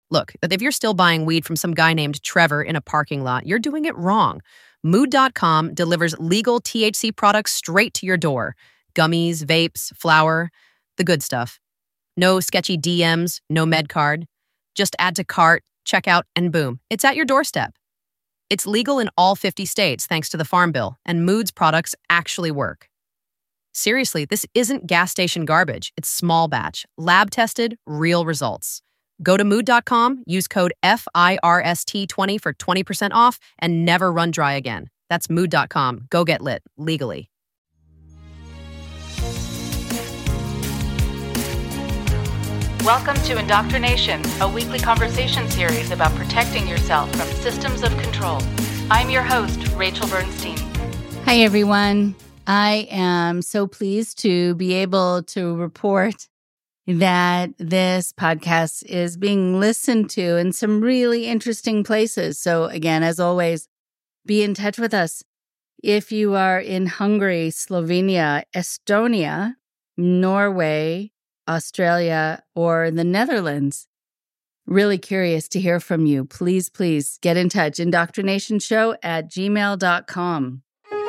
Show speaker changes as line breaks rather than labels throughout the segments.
Look, if you're still buying weed from some guy named Trevor in a parking lot, you're doing it wrong. Mood.com delivers legal THC products straight to your door. Gummies, vapes, flour, the good stuff. No sketchy DMs, no med card. Just add to cart, checkout, and boom, it's at your doorstep. It's legal in all 50 states thanks to the Farm Bill, and Mood's products actually work. Seriously, this isn't gas station garbage. It's small batch, lab tested, real results. Go to mood.com, use code FIRST20 for 20% off, and never run dry again. That's mood.com. Go get lit, legally.
Welcome to Indoctrination, a weekly conversation series about protecting yourself from systems of control. I'm your host, Rachel Bernstein.
Hi, everyone. I am so pleased to be able to report that this podcast is being listened to in some really interesting places. So again, as always, be in touch with us. If you are in Hungary, Slovenia, Estonia, Norway, Australia, or the Netherlands, really curious to hear from you. Please get in touch. indoctrinationshow@gmail.com.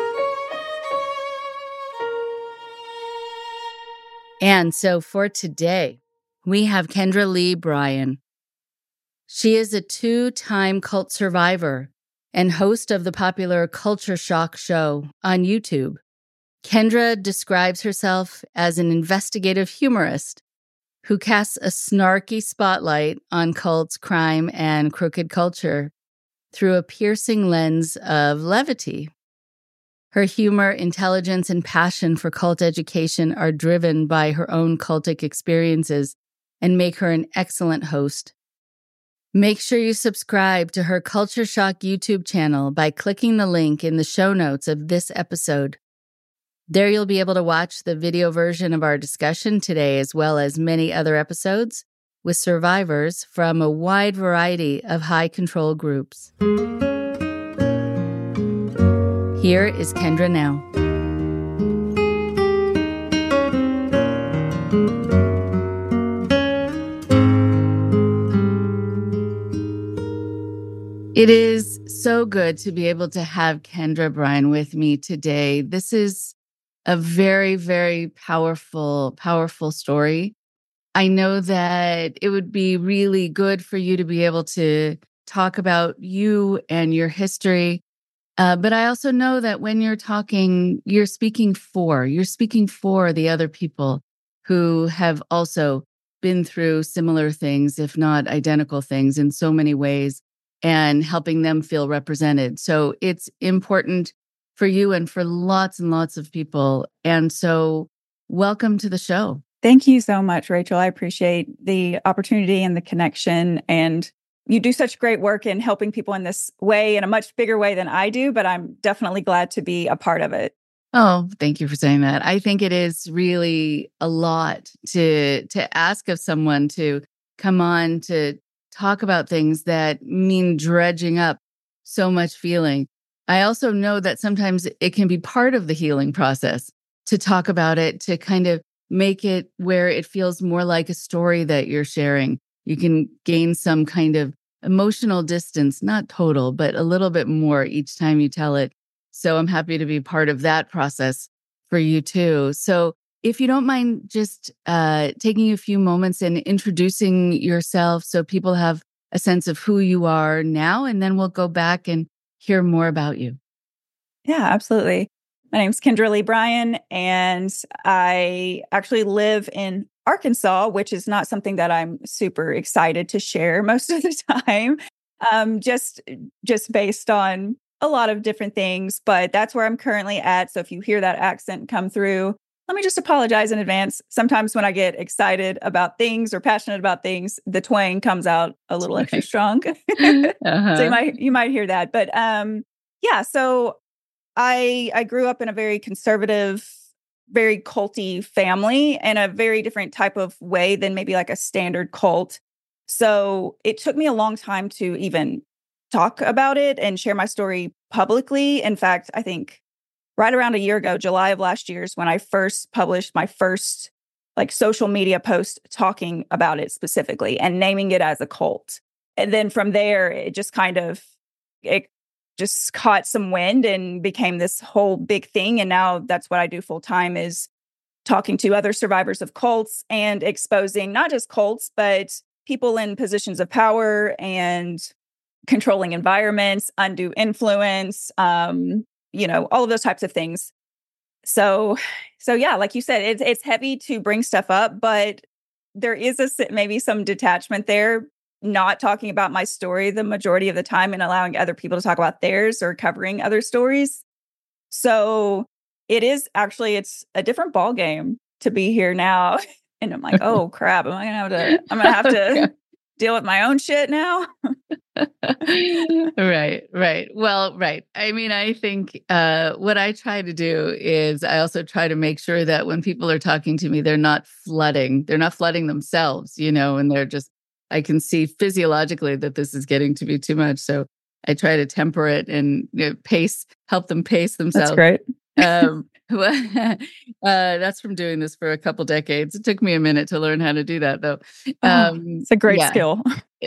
And so for today, we have Kendra Lee Bryan. She is a 2-time cult survivor and host of the popular Culture Shock show on YouTube. Kendra describes herself as an investigative humorist who casts a snarky spotlight on cults, crime, and crooked culture through a piercing lens of levity. Her humor, intelligence, and passion for cult education are driven by her own cultic experiences and make her an excellent host. Make sure you subscribe to her Culture Shock YouTube channel by clicking the link in the show notes of this episode. There you'll be able to watch the video version of our discussion today, as well as many other episodes with survivors from a wide variety of high control groups. Here is Kendra now. It is so good to be able to have Kendra Bryan with me today. This is a very, very powerful story. I know that it would be really good for you to be able to talk about you and your history. But I also know that when you're talking, you're speaking for the other people who have also been through similar things, if not identical things in so many ways, and helping them feel represented. So it's important for you and for lots and lots of people. And so welcome to the show.
Thank you so much, Rachel. I appreciate the opportunity and the connection. And you do such great work in helping people in this way, in a much bigger way than I do, but I'm definitely glad to be a part of it.
Oh, thank you for saying that. I think it is really a lot to ask of someone to come on to talk about things that mean dredging up so much feeling. I also know that sometimes it can be part of the healing process to talk about it, to kind of make it where it feels more like a story that you're sharing. You can gain some kind of emotional distance, not total, but a little bit more each time you tell it. So I'm happy to be part of that process for you too. So if you don't mind just taking a few moments and introducing yourself so people have a sense of who you are now, and then we'll go back and hear more about you.
Yeah, absolutely. My name's Kendra Lee Bryan, and I actually live in Arkansas, which is not something that I'm super excited to share most of the time, just based on a lot of different things. But that's where I'm currently at. So if you hear that accent come through, let me just apologize in advance. Sometimes when I get excited about things or passionate about things, the twang comes out a little extra strong. So you might hear that. But yeah, so I grew up in a very conservative, very culty family in a very different type of way than maybe like a standard cult. So it took me a long time to even talk about it and share my story publicly. In fact, I think right around a year ago, July of last year, is when I first published my first like social media post talking about it specifically and naming it as a cult. And then from there, it just caught some wind and became this whole big thing. And now that's what I do full time, is talking to other survivors of cults and exposing not just cults, but people in positions of power and controlling environments, undue influence, all of those types of things. So yeah, like you said, it's heavy to bring stuff up, but there is maybe some detachment there, not talking about my story the majority of the time and allowing other people to talk about theirs or covering other stories. So it's a different ball game to be here now. And I'm like, oh crap, I'm gonna have to deal with my own shit now.
Right. Well, right. I mean, I think what I try to do is I also try to make sure that when people are talking to me, they're not flooding themselves, and they're just, I can see physiologically that this is getting to be too much. So I try to temper it and help them pace themselves.
That's great.
That's from doing this for a couple decades. It took me a minute to learn how to do that, though.
It's a great skill.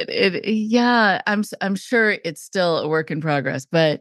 I'm sure it's still a work in progress, but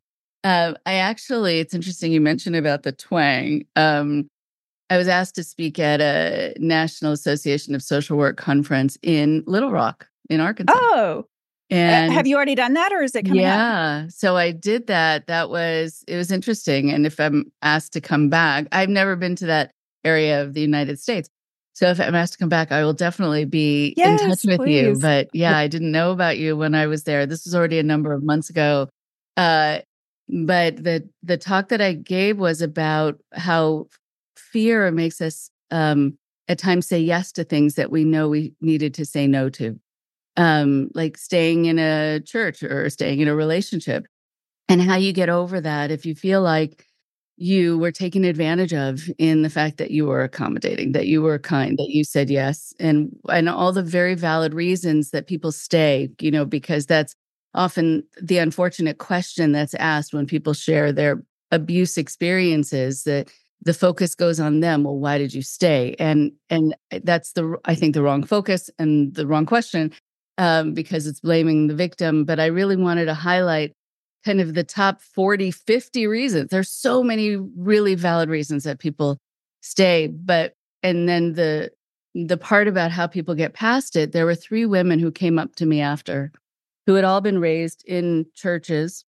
it's interesting you mentioned about the twang. I was asked to speak at a National Association of Social Work conference in Little Rock in Arkansas.
Oh, and have you already done that, or is it coming up?
Yeah, so I did that. It was interesting. And if I'm asked to come back, I've never been to that area of the United States. So if I'm asked to come back, I will definitely be in touch with you. But yeah, I didn't know about you when I was there. This was already a number of months ago. But the talk that I gave was about how fear makes us at times say yes to things that we know we needed to say no to. Like staying in a church or staying in a relationship, and how you get over that if you feel like you were taken advantage of in the fact that you were accommodating, that you were kind, that you said yes, and all the very valid reasons that people stay, because that's often the unfortunate question that's asked when people share their abuse experiences, that the focus goes on them. Well, why did you stay? And that's I think the wrong focus and the wrong question. Because it's blaming the victim. But I really wanted to highlight kind of the top 40, 50 reasons. There's so many really valid reasons that people stay. And then the part about how people get past it, there were 3 women who came up to me after, who had all been raised in churches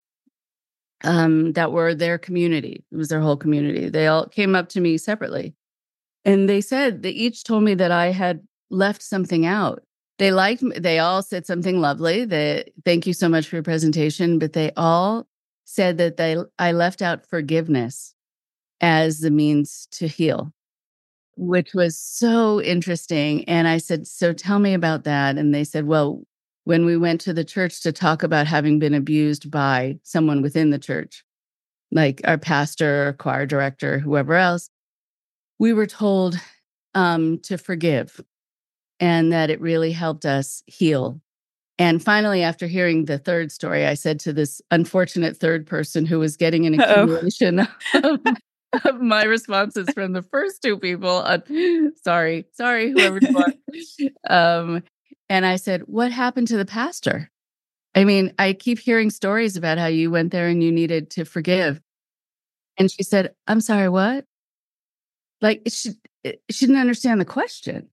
that were their community. It was their whole community. They all came up to me separately. And they each told me that I had left something out. They liked me. They all said something lovely. Thank you so much for your presentation. But they all said that I left out forgiveness as the means to heal, which was so interesting. And I said, so tell me about that. And they said, well, when we went to the church to talk about having been abused by someone within the church, like our pastor, choir director, whoever else, we were told to forgive. And that it really helped us heal. And finally, after hearing the third story, I said to this unfortunate third person who was getting an accumulation of my responses from the first 2 people, sorry, whoever you are. And I said, what happened to the pastor? I mean, I keep hearing stories about how you went there and you needed to forgive. And she said, I'm sorry, what? Like, she didn't understand the question.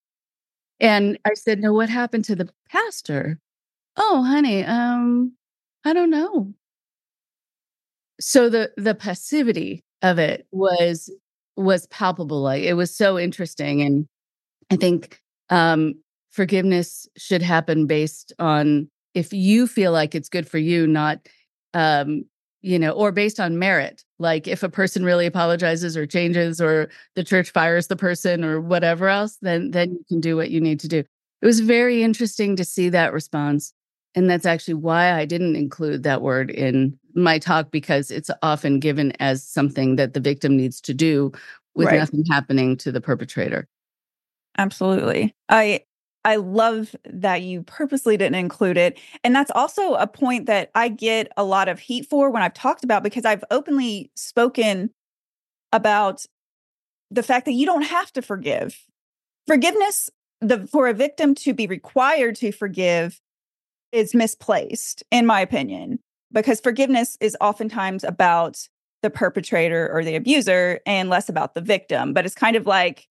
And I said, no, what happened to the pastor? Oh, honey, I don't know. So the passivity of it was palpable. Like, it was so interesting. And I think forgiveness should happen based on if you feel like it's good for you, not or based on merit. Like if a person really apologizes or changes or the church fires the person or whatever else, then you can do what you need to do. It was very interesting to see that response. And that's actually why I didn't include that word in my talk, because it's often given as something that the victim needs to do with nothing happening to the perpetrator.
Absolutely. I love that you purposely didn't include it. And that's also a point that I get a lot of heat for when I've talked about, because I've openly spoken about the fact that you don't have to forgive. Forgiveness, for a victim to be required to forgive, is misplaced, in my opinion, because forgiveness is oftentimes about the perpetrator or the abuser and less about the victim. But it's kind of like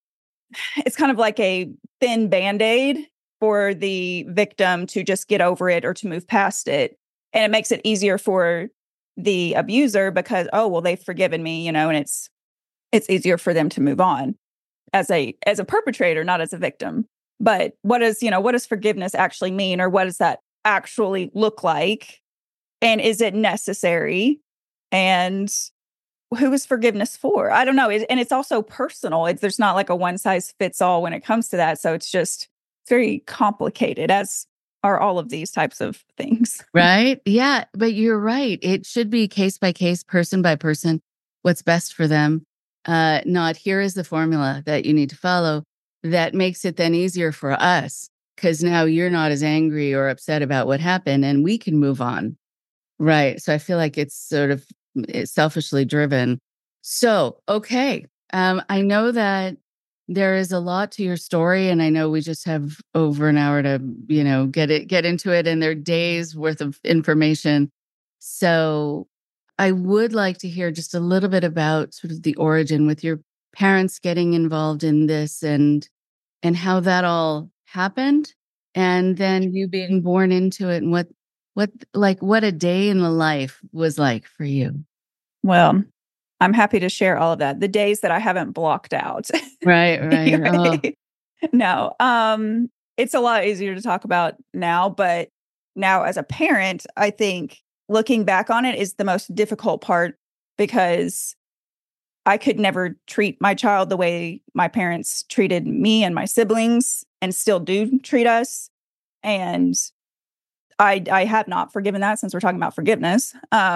a thin Band-Aid for the victim to just get over it or to move past it. And it makes it easier for the abuser because, oh, well, they've forgiven me, and it's easier for them to move on as a perpetrator, not as a victim. But what does forgiveness actually mean, or what does that actually look like? And is it necessary? And who is forgiveness for? I don't know. And it's also personal. There's not like a one size fits all when it comes to that. So it's very complicated, as are all of these types of things.
Right? Yeah. But you're right. It should be case by case, person by person, what's best for them. Not here is the formula that you need to follow. That makes it then easier for us because now you're not as angry or upset about what happened and we can move on. Right. So I feel like it's selfishly driven. So, okay. I know that there is a lot to your story, and I know we just have over an hour to, get into it, and there are days worth of information. So I would like to hear just a little bit about sort of the origin with your parents getting involved in this and how that all happened, and then you being born into it, and what a day in the life was like for you.
Well, I'm happy to share all of that. The days that I haven't blocked out.
Right. Oh.
No, it's a lot easier to talk about now, but now as a parent, I think looking back on it is the most difficult part because I could never treat my child the way my parents treated me and my siblings and still do treat us. And I have not forgiven that, since we're talking about forgiveness.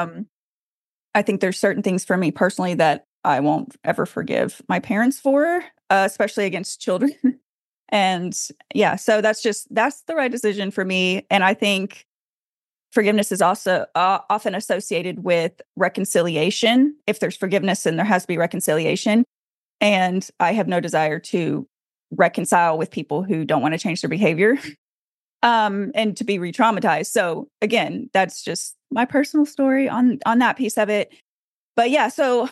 I think there's certain things for me personally that I won't ever forgive my parents for, especially against children. And yeah, so that's the right decision for me. And I think forgiveness is also often associated with reconciliation. If there's forgiveness, then there has to be reconciliation. And I have no desire to reconcile with people who don't want to change their behavior. And to be re-traumatized. So again, that's just my personal story on that piece of it. But yeah, so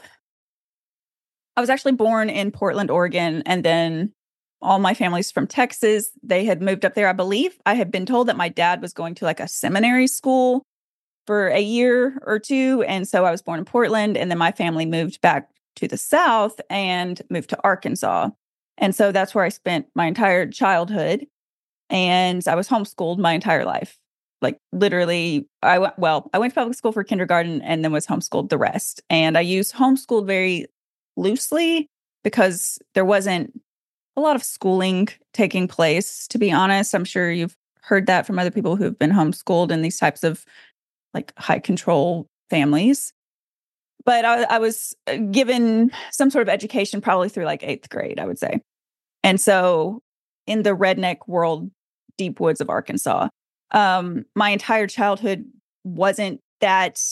I was actually born in Portland, Oregon, and then all my family's from Texas. They had moved up there. I believe I had been told that my dad was going to like a seminary school for a year or two. And so I was born in Portland, and then my family moved back to the South and moved to Arkansas. And so that's where I spent my entire childhood. And I was homeschooled my entire life. Like literally, I went to public school for kindergarten and then was homeschooled the rest. And I use homeschooled very loosely because there wasn't a lot of schooling taking place, to be honest. I'm sure you've heard that from other people who've been homeschooled in these types of like high control families. But I was given some sort of education probably through like 8th grade, I would say. And so in the redneck world, deep woods of Arkansas, my entire childhood wasn't that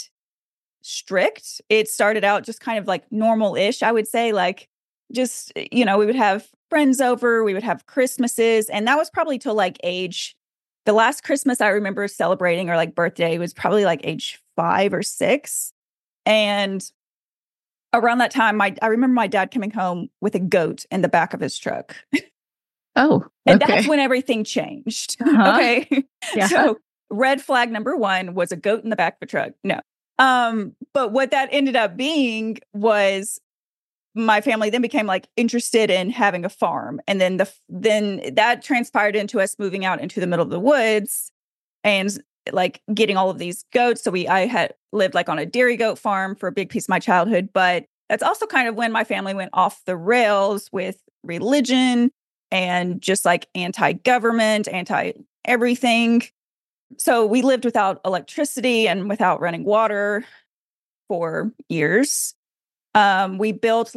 strict. It started out just kind of like normal-ish, I would say. Like just, we would have friends over, we would have Christmases. And that was probably till like the last Christmas I remember celebrating or like birthday was probably like age 5 or 6. And around that time, I remember my dad coming home with a goat in the back of his truck.
Oh, okay.
And that's when everything changed.
Uh-huh.
Okay.
Yeah.
So red flag number 1 was a goat in the back of a truck. No. But what that ended up being was my family then became like interested in having a farm. And then then that transpired into us moving out into the middle of the woods and like getting all of these goats. So I had lived like on a dairy goat farm for a big piece of my childhood. But that's also kind of when my family went off the rails with religion and just like anti-government, anti-everything. So we lived without electricity and without running water for years. We built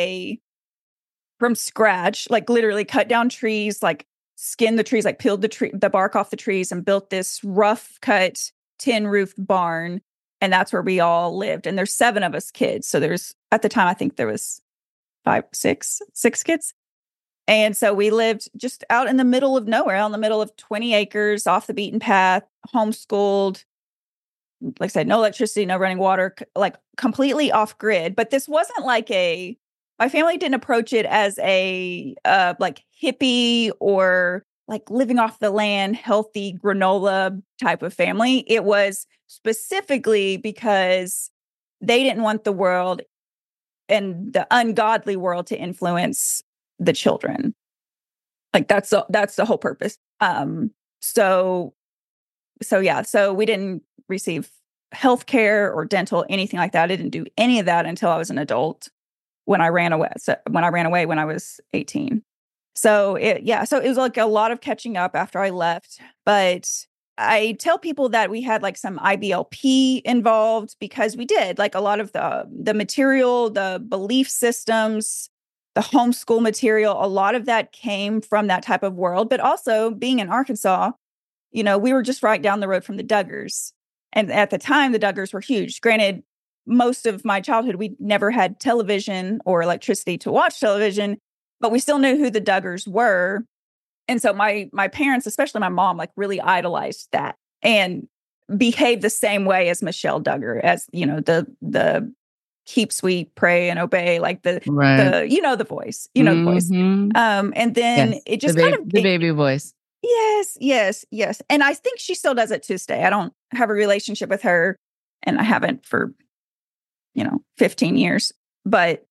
from scratch, like literally cut down trees, like skinned the trees, like peeled the bark off the trees and built this rough cut tin roofed barn. And that's where we all lived. And there's 7 of us kids. So at the time, I think there was 6 kids. And so we lived just out in the middle of nowhere, out in the middle of 20 acres, off the beaten path, homeschooled. Like I said, no electricity, no running water, like completely off grid. But this wasn't like my family didn't approach it as a like hippie or like living off the land, healthy granola type of family. It was specifically because they didn't want the world and the ungodly world to influence the children. Like that's the whole purpose. So we didn't receive healthcare or dental, anything like that. I didn't do any of that until I was an adult when I ran away. When I was 18. So it was like a lot of catching up after I left. But I tell people that we had like some IBLP involved because we did like a lot of the material, the belief systems, the homeschool material, a lot of that came from that type of world. But also being in Arkansas, we were just right down the road from the Duggars. And at the time, the Duggars were huge. Granted, most of my childhood, we never had television or electricity to watch television, but we still knew who the Duggars were. And so my parents, especially my mom, like really idolized that and behaved the same way as Michelle Duggar, as, the keep sweet, pray and obey, like the voice, the voice. And then it just
the baby voice.
Yes. And I think she still does it to this day. I don't have a relationship with her, and I haven't for, 15 years. But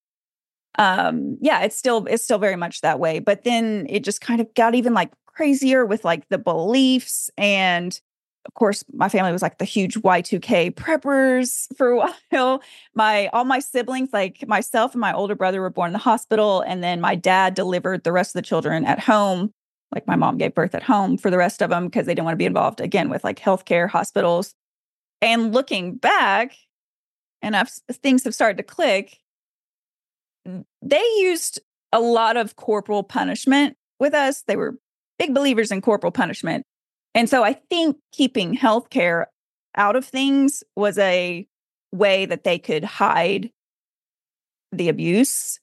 it's still very much that way. But then it just kind of got even like crazier with like the beliefs. And of course, my family was like the huge Y2K preppers for a while. All my siblings, like myself and my older brother, were born in the hospital. And then my dad delivered the rest of the children at home. Like my mom gave birth at home for the rest of them because they didn't want to be involved again with like healthcare, hospitals. And looking back, and things have started to click, they used a lot of corporal punishment with us. They were big believers in corporal punishment. And so I think keeping healthcare out of things was a way that they could hide the abuse.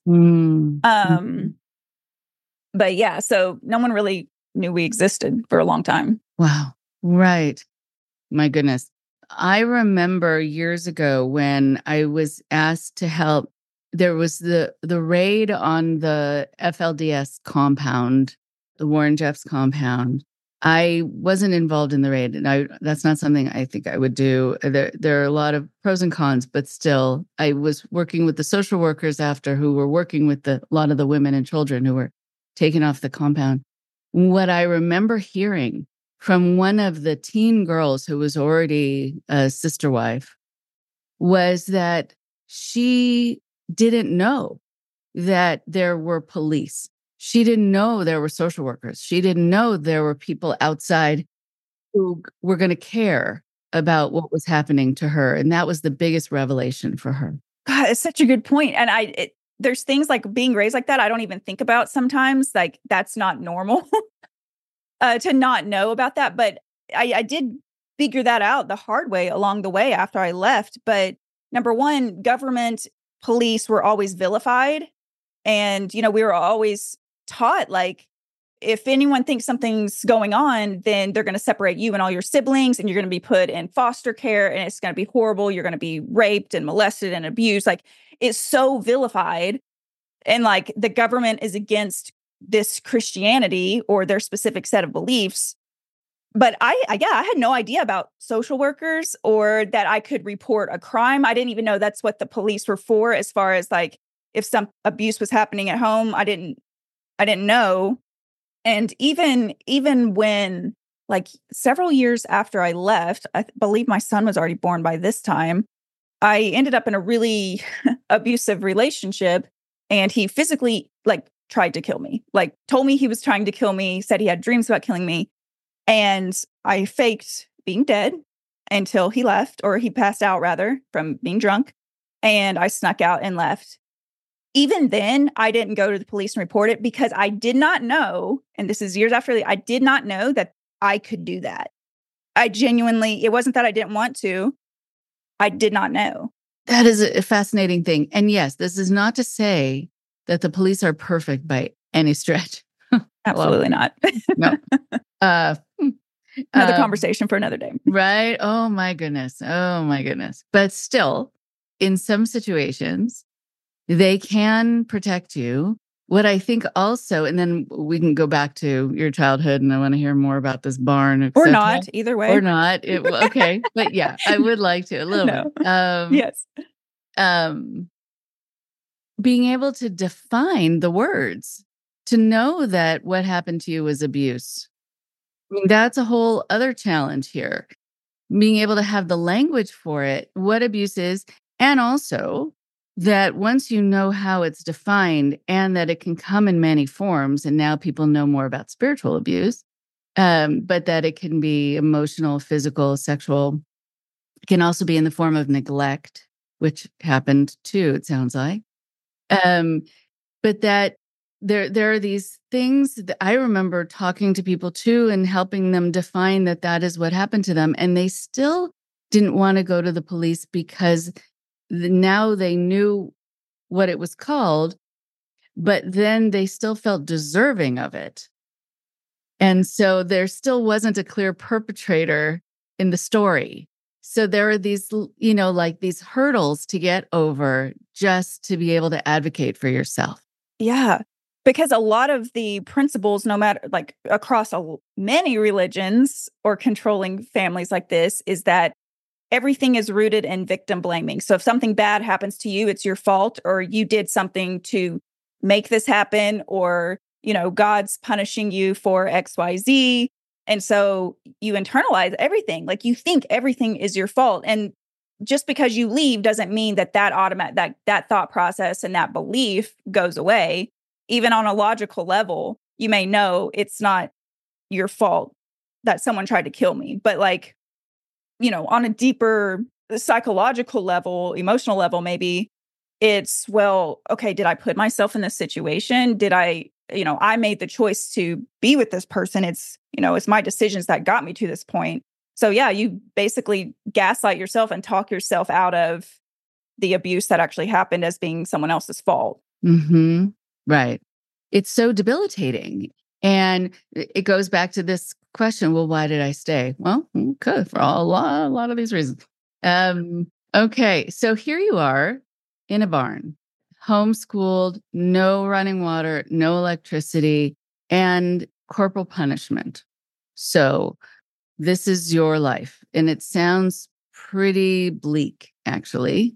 But yeah, so no one really knew we existed for a long time.
Wow. Right. My goodness. I remember years ago when I was asked to help. There was the raid on the FLDS compound, the Warren Jeffs compound. I wasn't involved in the raid, and that's not something I think I would do. There are a lot of pros and cons, but still, I was working with the social workers after who were working with a lot of the women and children who were taken off the compound. What I remember hearing from one of the teen girls who was already a sister wife was that she didn't know that there were police. She didn't know there were social workers. She didn't know there were people outside who were going to care about what was happening to her. And that was the biggest revelation for her.
God, it's such a good point. And there's things like being raised like that I don't even think about sometimes. Like that's not normal to not know about that. But I did figure that out the hard way along the way after I left. But number one, government police were always vilified. And, we were always taught, like, if anyone thinks something's going on, then they're going to separate you and all your siblings, and you're going to be put in foster care, and it's going to be horrible. You're going to be raped and molested and abused. Like, it's so vilified. And like the government is against this Christianity or their specific set of beliefs. But I had no idea about social workers or that I could report a crime. I didn't even know that's what the police were for, as far as like if some abuse was happening at home. I didn't know. And even when like several years after I left, I believe my son was already born by this time, I ended up in a really abusive relationship, and he physically like tried to kill me, like told me he was trying to kill me, said he had dreams about killing me. And I faked being dead until he left, or he passed out rather, from being drunk. And I snuck out and left. Even then, I didn't go to the police and report it because I did not know, and this is years after, I did not know that I could do that. It wasn't that I didn't want to. I did not know.
That is a fascinating thing. And yes, this is not to say that the police are perfect by any stretch.
Absolutely not.
No.
Another conversation for another day.
Right? Oh my goodness. Oh my goodness. But still, in some situations, they can protect you. What I think also, and then we can go back to your childhood, and I want to hear more about this barn,
or not, either way,
or not. Okay, but yeah, I would like to a little bit.
Yes.
Being able to define the words, to know that what happened to you was abuse. I mean, that's a whole other challenge here. Being able to have the language for it, what abuse is, and also that once you know how it's defined and that it can come in many forms, and now people know more about spiritual abuse, but that it can be emotional, physical, sexual. It can also be in the form of neglect, which happened too, it sounds like. But that there are these things that I remember talking to people too and helping them define that is what happened to them. And they still didn't want to go to the police because now they knew what it was called, but then they still felt deserving of it. And so there still wasn't a clear perpetrator in the story. So there are these, like these hurdles to get over just to be able to advocate for yourself.
Yeah. Because a lot of the principles, no matter like across many religions or controlling families like this, is that everything is rooted in victim blaming. So if something bad happens to you, it's your fault, or you did something to make this happen, or, God's punishing you for XYZ. And so you internalize everything. Like you think everything is your fault. And just because you leave doesn't mean that that thought process and that belief goes away. Even on a logical level, you may know it's not your fault that someone tried to kill me. But on a deeper psychological level, emotional level, maybe it's, well, okay, did I put myself in this situation? Did I made the choice to be with this person. It's my decisions that got me to this point. So yeah, you basically gaslight yourself and talk yourself out of the abuse that actually happened as being someone else's fault.
Mm-hmm. Right. It's so debilitating. And it goes back to this question, well, why did I stay? Well, good, for a lot of these reasons. Okay, so here you are in a barn, homeschooled, no running water, no electricity, and corporal punishment. So this is your life. And it sounds pretty bleak, actually.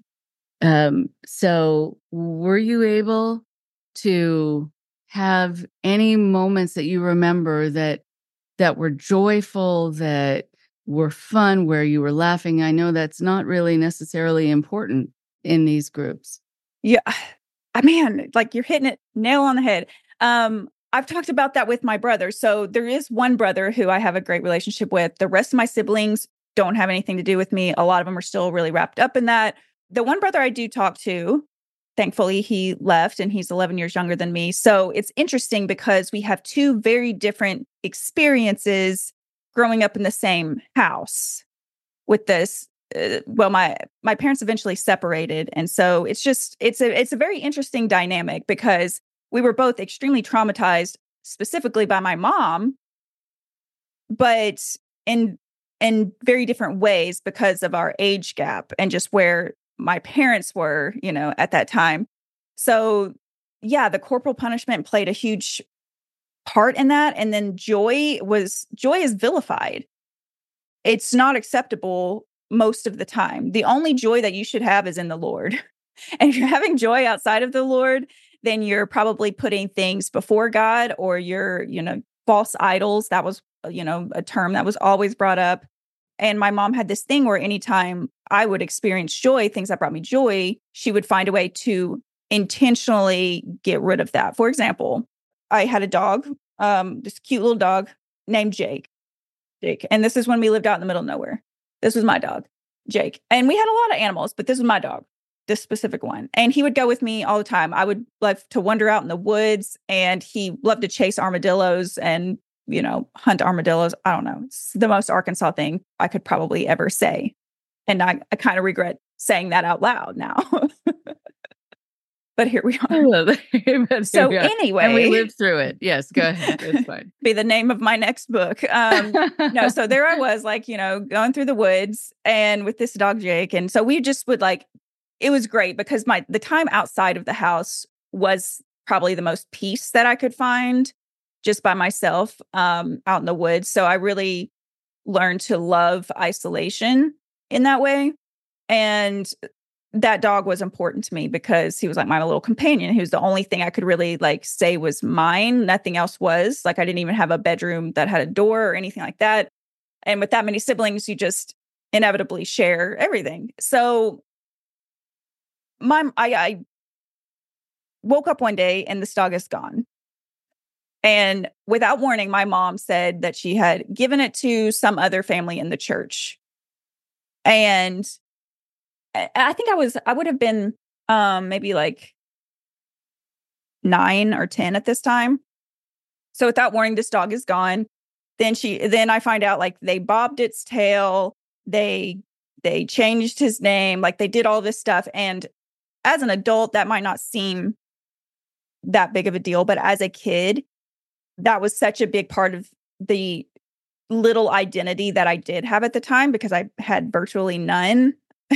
So were you able to have any moments that you remember that were joyful, that were fun, where you were laughing? I know that's not really necessarily important in these groups.
Yeah. Man, like you're hitting it nail on the head. I've talked about that with my brother. So there is one brother who I have a great relationship with. The rest of my siblings don't have anything to do with me. A lot of them are still really wrapped up in that. The one brother I do talk to, thankfully, he left and he's 11 years younger than me. So it's interesting because we have two very different experiences growing up in the same house with this. My parents eventually separated. And so it's a very interesting dynamic because we were both extremely traumatized, specifically by my mom, but in very different ways because of our age gap and just where my parents were, at that time. So yeah, the corporal punishment played a huge part in that. And then joy is vilified. It's not acceptable most of the time. The only joy that you should have is in the Lord. And if you're having joy outside of the Lord, then you're probably putting things before God, or you're, false idols. That was, a term that was always brought up. And my mom had this thing where anytime I would experience joy, things that brought me joy, she would find a way to intentionally get rid of that. For example, I had a dog, this cute little dog named Jake. And this is when we lived out in the middle of nowhere. This was my dog, Jake. And we had a lot of animals, but this was my dog, this specific one. And he would go with me all the time. I would love to wander out in the woods, and he loved to chase armadillos and hunt armadillos. I don't know. It's the most Arkansas thing I could probably ever say. And I kind of regret saying that out loud now. but here we
I
are.
love that.
So
Yeah.
anyway,
And we lived through it. Yes, go ahead. It's fine.
be the name of my next book. No, so there I was, like, going through the woods and with this dog Jake, and so we just would like. It was great because the time outside of the house was probably the most peace that I could find just by myself out in the woods. So I really learned to love isolation in that way. And that dog was important to me because he was like my little companion. He was the only thing I could really like say was mine. Nothing else was. Like I didn't even have a bedroom that had a door or anything like that. And with that many siblings, you just inevitably share everything. So I woke up one day and this dog is gone. And without warning, my mom said that she had given it to some other family in the church. And I think I would have been maybe like 9 or 10 at this time. So without warning, this dog is gone. Then I find out like they bobbed its tail, they changed his name, like they did all this stuff. And as an adult, that might not seem that big of a deal, but as a kid, that was such a big part of the little identity that I did have at the time because I had virtually none.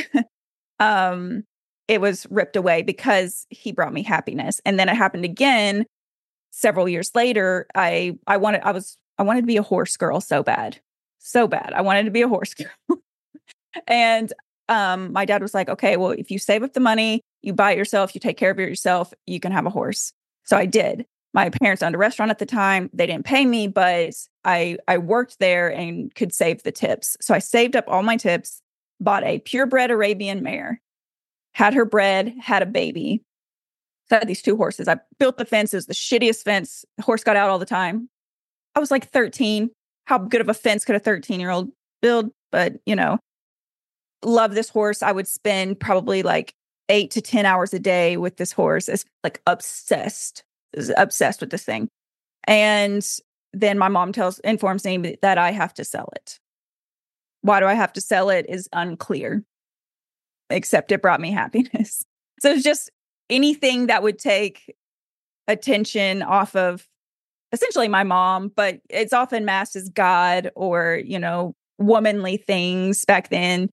It was ripped away because he brought me happiness. And then it happened again several years later. I wanted to be a horse girl so bad. So bad. I wanted to be a horse girl. And my dad was like, okay, well, if you save up the money, you buy it yourself, you take care of it yourself, you can have a horse. So I did. My parents owned a restaurant at the time. They didn't pay me, but I worked there and could save the tips. So I saved up all my tips, bought a purebred Arabian mare, had her bred, had a baby. So I had these 2 horses. I built the fence. It was the shittiest fence. The horse got out all the time. I was like 13. How good of a fence could a 13-year-old build? But, love this horse. I would spend probably like 8 to 10 hours a day with this horse. It's like obsessed with this thing. And then my mom informs me that I have to sell it. Why do I have to sell it is unclear, except it brought me happiness. So it's just anything that would take attention off of essentially my mom, but it's often masked as God or, womanly things back then.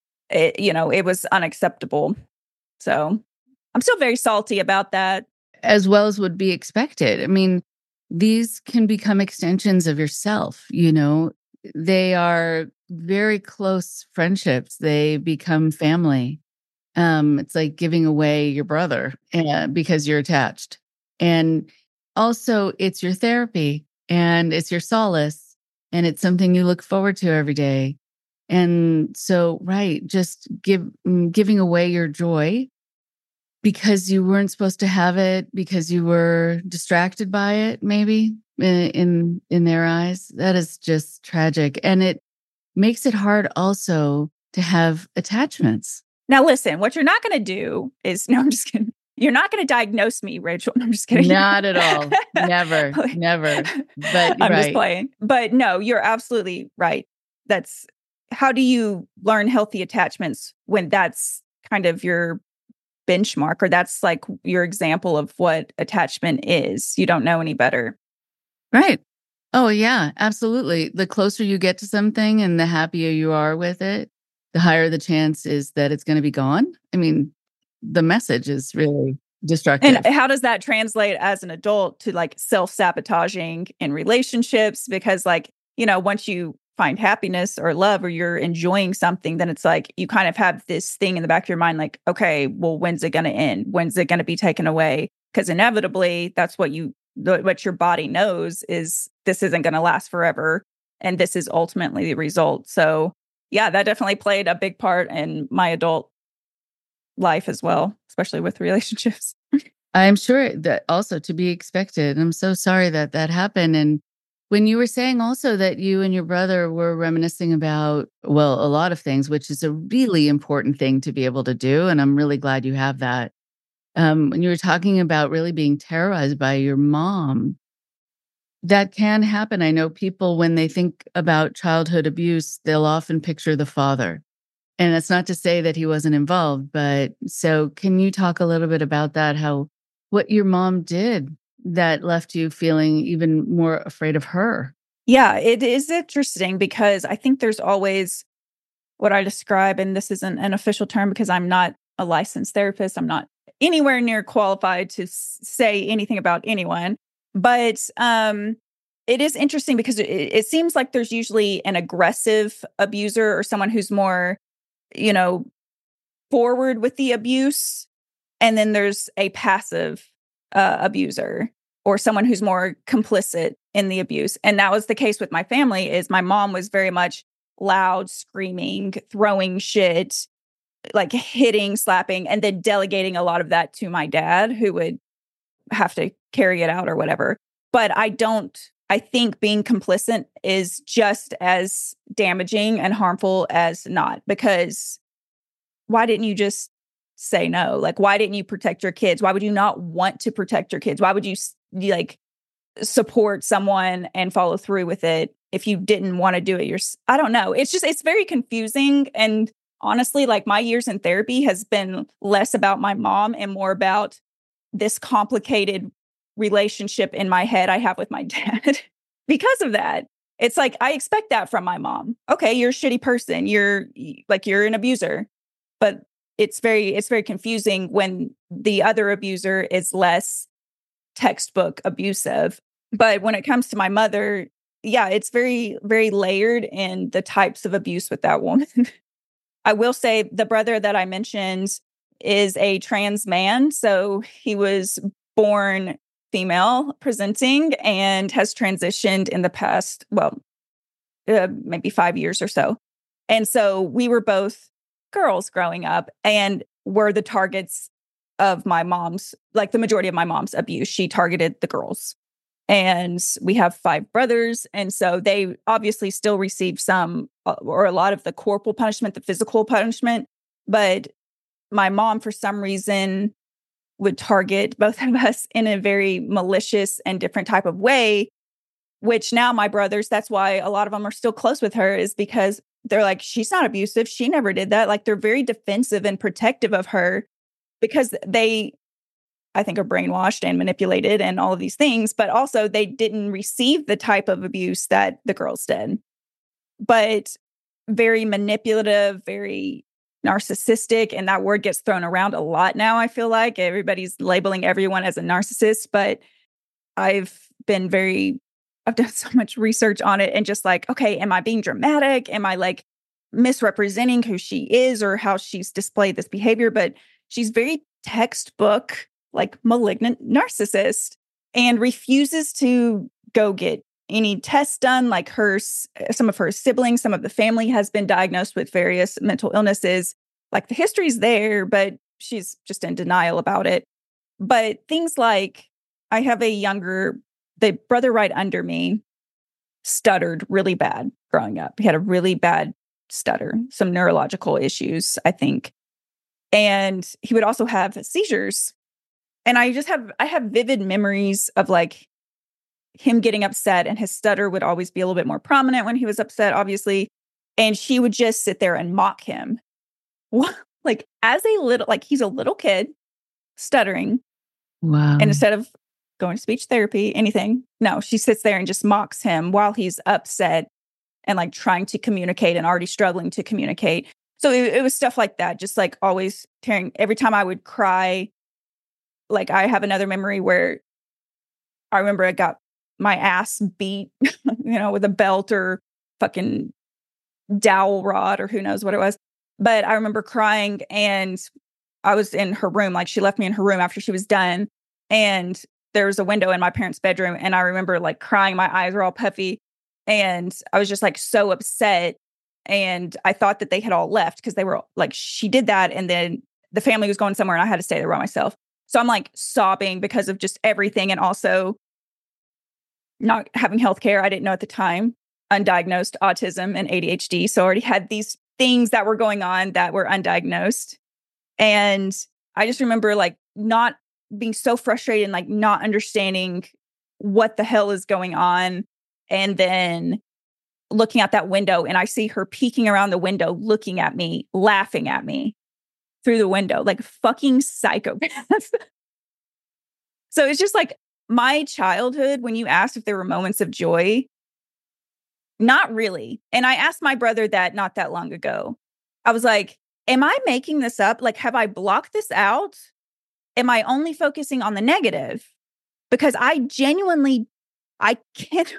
It was unacceptable. So I'm still very salty about that.
As well as would be expected. I mean, these can become extensions of yourself, They are very close friendships. They become family. It's like giving away your brother because you're attached. And also, it's your therapy and it's your solace and it's something you look forward to every day. And so, right, just giving away your joy because you weren't supposed to have it, because you were distracted by it, maybe in their eyes. That is just tragic. And it makes it hard also to have attachments.
Now, listen, what you're not going to do is, no, I'm just kidding. You're not going to diagnose me, Rachel. No, I'm just kidding.
Not at all. Never. But
I'm just playing. But no, you're absolutely right. That's how do you learn healthy attachments when that's kind of your benchmark or that's like your example of what attachment is? You don't know any better.
Right. Oh, yeah, absolutely. The closer you get to something and the happier you are with it, the higher the chance is that it's going to be gone. I mean, the message is really destructive.
And how does that translate as an adult to like self-sabotaging in relationships? Because once you find happiness or love or you're enjoying something, then it's like you kind of have this thing in the back of your mind, like, okay, well, when's it going to end? When's it going to be taken away? Because inevitably, that's what your body knows is this isn't going to last forever. And this is ultimately the result. So yeah, that definitely played a big part in my adult life as well, especially with relationships.
I'm sure that also to be expected. I'm so sorry that happened. And when you were saying also that you and your brother were reminiscing about, well, a lot of things, which is a really important thing to be able to do. And I'm really glad you have that. When you were talking about really being terrorized by your mom, that can happen. I know people, when they think about childhood abuse, they'll often picture the father. And that's not to say that he wasn't involved, but so can you talk a little bit about that? What your mom did that left you feeling even more afraid of her?
Yeah, it is interesting because I think there's always what I describe, and this isn't an official term because I'm not a licensed therapist. I'm not anywhere near qualified to say anything about anyone. But it is interesting because it seems like there's usually an aggressive abuser or someone who's more, you know, forward with the abuse. And then there's a passive abuser or someone who's more complicit in the abuse. And that was the case with my family. Is my mom was very much loud, screaming, throwing shit, like hitting, slapping, and then delegating a lot of that to my dad, who would have to carry it out or whatever. But I think being complicit is just as damaging and harmful as not, because why didn't you just say no? Like, why didn't you protect your kids? Why would you not want to protect your kids? Why would you like support someone and follow through with it if you didn't want to do it? I don't know. It's very confusing. And honestly, like, my years in therapy has been less about my mom and more about this complicated relationship in my head I have with my dad. Because of that, it's like, I expect that from my mom. Okay, you're a shitty person. You're an abuser. But it's very confusing when the other abuser is less textbook abusive. But when it comes to my mother, yeah, it's very, very layered in the types of abuse with that woman. I will say the brother that I mentioned is a trans man. So he was born female presenting and has transitioned in the past, maybe 5 years or so. And so we were both girls growing up and were the targets of my mom's, like the majority of my mom's abuse. She targeted the girls. And we have 5 brothers. And so they obviously still receive some or a lot of the corporal punishment, the physical punishment. But my mom, for some reason, would target both of us in a very malicious and different type of way, which now my brothers, that's why a lot of them are still close with her, is because they're like, she's not abusive. She never did that. Like, they're very defensive and protective of her because they, I think, are brainwashed and manipulated and all of these things, but also they didn't receive the type of abuse that the girls did. But very manipulative, very narcissistic, and that word gets thrown around a lot now. I feel like everybody's labeling everyone as a narcissist, but I've done so much research on it and just like, okay, am I being dramatic? Am I like misrepresenting who she is or how she's displayed this behavior? But she's very textbook, like, malignant narcissist, and refuses to go get any tests done. Like, some of her siblings, some of the family has been diagnosed with various mental illnesses. Like, the history's there, but she's just in denial about it. But things like, I have the brother right under me stuttered really bad growing up. He had a really bad stutter, some neurological issues, I think. And he would also have seizures. And I have vivid memories of like him getting upset, and his stutter would always be a little bit more prominent when he was upset, obviously. And she would just sit there and mock him. Like, he's a little kid stuttering.
Wow.
And instead of going to speech therapy, anything, no, she sits there and just mocks him while he's upset and like trying to communicate and already struggling to communicate. So it was stuff like that, just like always tearing. Every time I would cry, like, I have another memory where I remember I got my ass beat, with a belt or fucking dowel rod or who knows what it was. But I remember crying, and I was in her room. Like, she left me in her room after she was done. And there was a window in my parents' bedroom. And I remember like crying. My eyes were all puffy. And I was just like so upset. And I thought that they had all left because they were like, she did that. And then the family was going somewhere and I had to stay there by myself. So I'm like sobbing because of just everything. And also not having healthcare. I didn't know at the time, undiagnosed autism and ADHD. So I already had these things that were going on that were undiagnosed. And I just remember like not being so frustrated and like not understanding what the hell is going on. And then looking out that window and I see her peeking around the window, looking at me, laughing at me through the window, like fucking psychopath. So it's just like my childhood, when you asked if there were moments of joy, not really. And I asked my brother that not that long ago. I was like, am I making this up? Like, have I blocked this out? Am I only focusing on the negative? Because I genuinely, I can't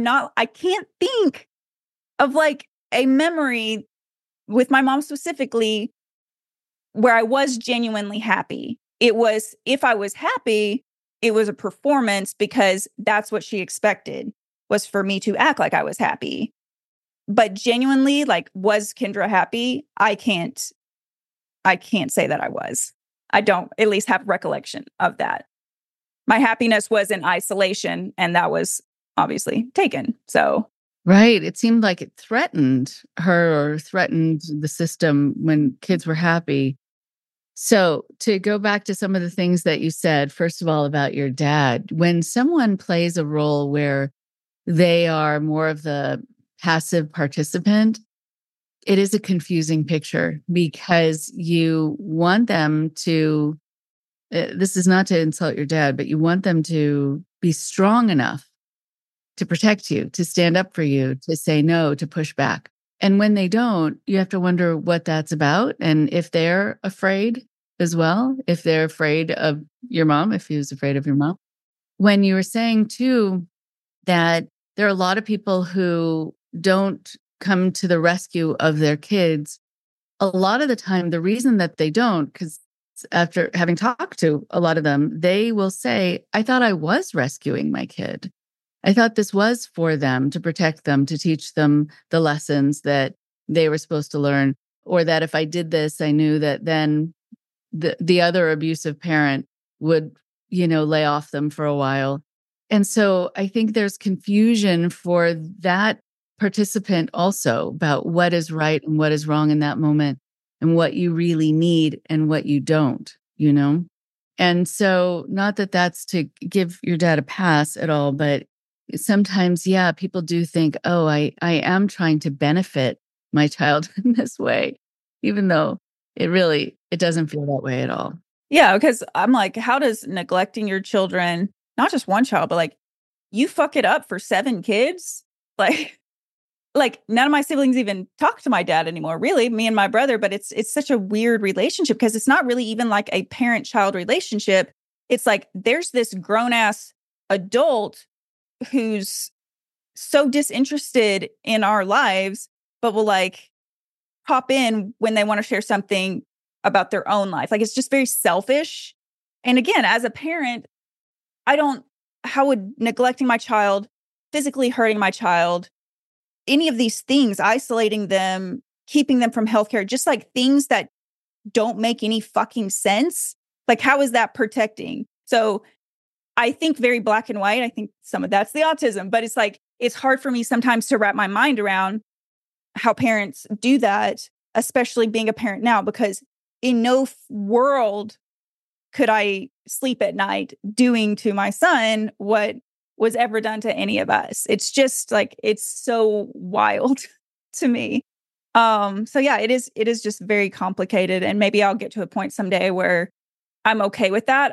think of like a memory with my mom specifically where I was genuinely happy. It was, if I was happy, it was a performance because that's what she expected, was for me to act like I was happy. But genuinely, like, was Kendra happy? I can't say that I was. I don't at least have recollection of that. My happiness was in isolation, and that was obviously taken. So,
right. It seemed like it threatened her or threatened the system when kids were happy. So to go back to some of the things that you said, first of all, about your dad, when someone plays a role where they are more of the passive participant, it is a confusing picture because you want them to, this is not to insult your dad, but you want them to be strong enough to protect you, to stand up for you, to say no, to push back. And when they don't, you have to wonder what that's about. And if they're afraid as well, if they're afraid of your mom, if he was afraid of your mom. When you were saying too, that there are a lot of people who don't come to the rescue of their kids. A lot of the time, the reason that they don't, because after having talked to a lot of them, they will say, I thought I was rescuing my kid. I thought this was for them, to protect them, to teach them the lessons that they were supposed to learn, or that if I did this, I knew that then the other abusive parent would, lay off them for a while. And so I think there's confusion for that participant also about what is right and what is wrong in that moment and what you really need and what you don't, And so not that that's to give your dad a pass at all, but sometimes, yeah, people do think, oh, I am trying to benefit my child in this way, even though it doesn't feel that way at all.
Yeah, because I'm like, how does neglecting your children, not just one child, but like you fuck it up for 7 kids? Like none of my siblings even talk to my dad anymore, really, me and my brother, but it's such a weird relationship because it's not really even like a parent-child relationship. It's like there's this grown-ass adult who's so disinterested in our lives, but will like pop in when they want to share something about their own life. Like it's just very selfish. And again, as a parent, how would neglecting my child, physically hurting my child, any of these things, isolating them, keeping them from healthcare, just like things that don't make any fucking sense. Like, how is that protecting? So I think very black and white. I think some of that's the autism, but it's like, it's hard for me sometimes to wrap my mind around how parents do that, especially being a parent now, because in no world could I sleep at night doing to my son what was ever done to any of us. It's just like, it's so wild to me. So yeah, it is just very complicated. And maybe I'll get to a point someday where I'm okay with that.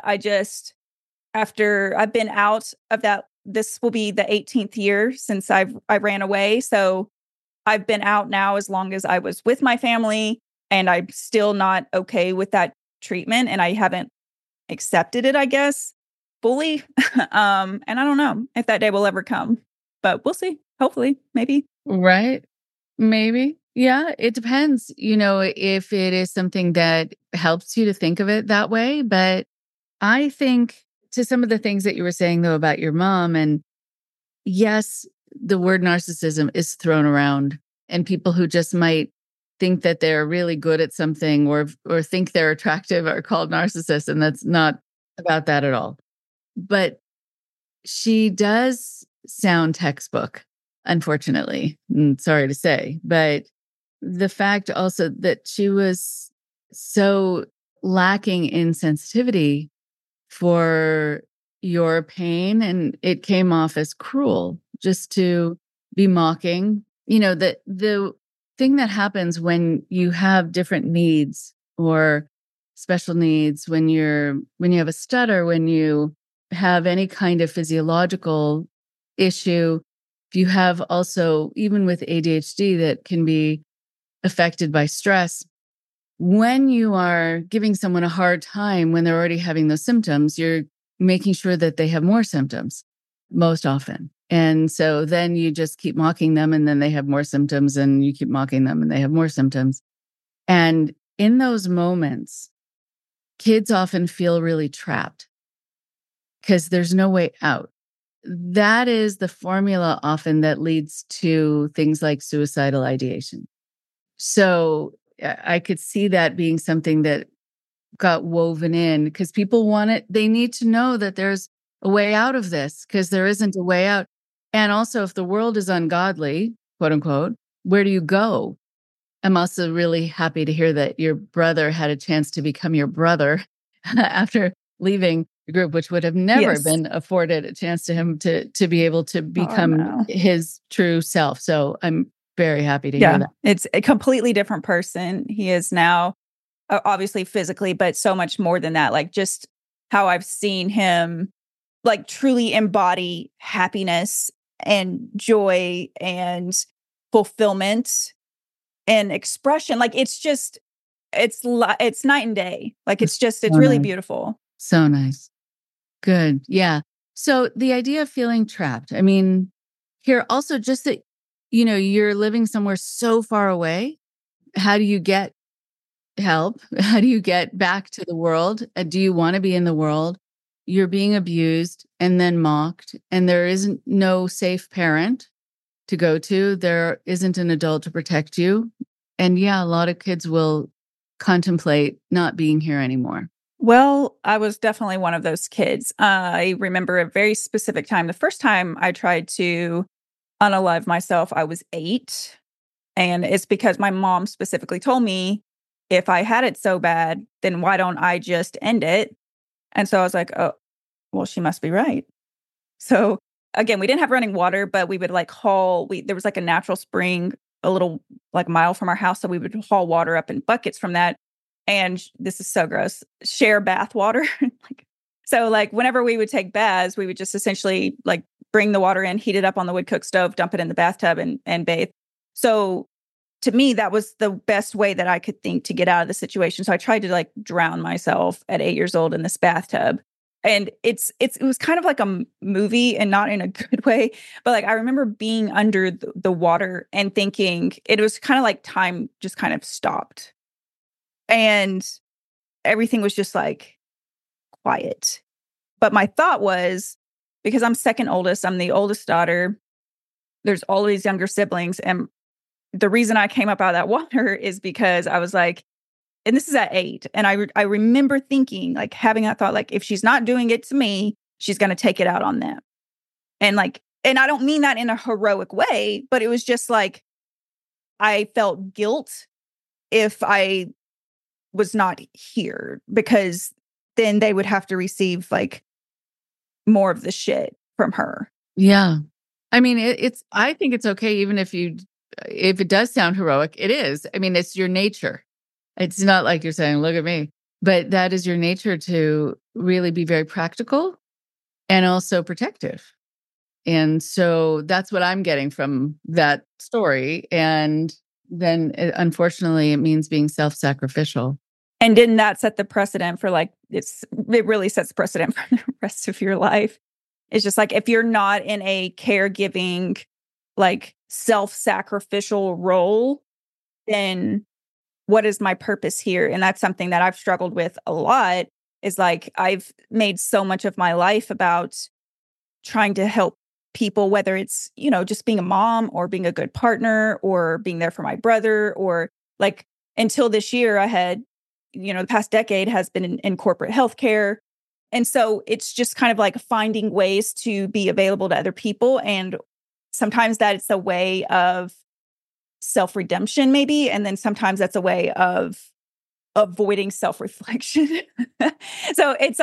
After I've been out of that, this will be the 18th year since I ran away. So I've been out now as long as I was with my family, and I'm still not okay with that treatment. And I haven't accepted it, I guess, fully. And I don't know if that day will ever come, but we'll see. Hopefully, maybe.
Right. Maybe. Yeah, it depends, if it is something that helps you to think of it that way. But I think to some of the things that you were saying, though, about your mom, and yes, the word narcissism is thrown around, and people who just might think that they're really good at something or think they're attractive are called narcissists, and that's not about that at all. But she does sound textbook, unfortunately. Sorry to say, but the fact also that she was so lacking in sensitivity for your pain, and it came off as cruel just to be mocking, the thing that happens when you have different needs or special needs, when you have a stutter, when you have any kind of physiological issue, if you have also, even with ADHD that can be affected by stress, when you are giving someone a hard time when they're already having those symptoms, you're making sure that they have more symptoms most often. And so then you just keep mocking them, and then they have more symptoms, and you keep mocking them and they have more symptoms. And in those moments, kids often feel really trapped because there's no way out. That is the formula often that leads to things like suicidal ideation. So I could see that being something that got woven in because people want it. They need to know that there's a way out of this because there isn't a way out. And also, if the world is ungodly, quote unquote, where do you go? I'm also really happy to hear that your brother had a chance to become your brother after leaving the group, which would have never been afforded a chance to him to be able to become his true self. So I'm very happy to hear that.
It's a completely different person. He is now, obviously physically, but so much more than that. Like just how I've seen him like truly embody happiness and joy and fulfillment and expression. Like it's night and day. Like it's really beautiful.
So nice. Good. Yeah. So the idea of feeling trapped, I mean, here also just that, you're living somewhere so far away. How do you get help? How do you get back to the world? Do you want to be in the world? You're being abused and then mocked, and there isn't no safe parent to go to. There isn't an adult to protect you. And a lot of kids will contemplate not being here anymore.
Well, I was definitely one of those kids. I remember a very specific time. The first time I tried to unalive myself, I was 8. And it's because my mom specifically told me, if I had it so bad, then why don't I just end it? And so I was like, oh, well, she must be right. So again, we didn't have running water, but we would there was like a natural spring a little like mile from our house. So we would haul water up in buckets from that. And this is so gross, share bath water. So whenever we would take baths, we would just essentially like bring the water in, heat it up on the wood cook stove, dump it in the bathtub and bathe. So to me, that was the best way that I could think to get out of the situation. So I tried to drown myself at 8 years old in this bathtub. And it was kind of like a movie and not in a good way. But I remember being under the water and thinking it was kind of like time just kind of stopped. And everything was just quiet. But my thought was, because I'm second oldest, I'm the oldest daughter, there's all these younger siblings. And the reason I came up out of that water is because I was and this is at 8. And I remember thinking, having that thought, if she's not doing it to me, she's going to take it out on them. And and I don't mean that in a heroic way, but it was just I felt guilt if I was not here, because then they would have to receive more of the shit from her.
Yeah. I mean, I think it's okay, even if it does sound heroic, it is. I mean, it's your nature. It's not like you're saying, look at me, but that is your nature to really be very practical and also protective. And so that's what I'm getting from that story. And then unfortunately, it means being self-sacrificial.
And didn't that set the precedent for it really sets precedent for the rest of your life? It's just if you're not in a caregiving, self-sacrificial role, then what is my purpose here? And that's something that I've struggled with a lot, is I've made so much of my life about trying to help people, whether it's, just being a mom or being a good partner or being there for my brother, or until this year I had, the past decade has been in corporate healthcare. And so it's just kind of finding ways to be available to other people. And sometimes that it's a way of self-redemption, maybe. And then sometimes that's a way of avoiding self-reflection. So it's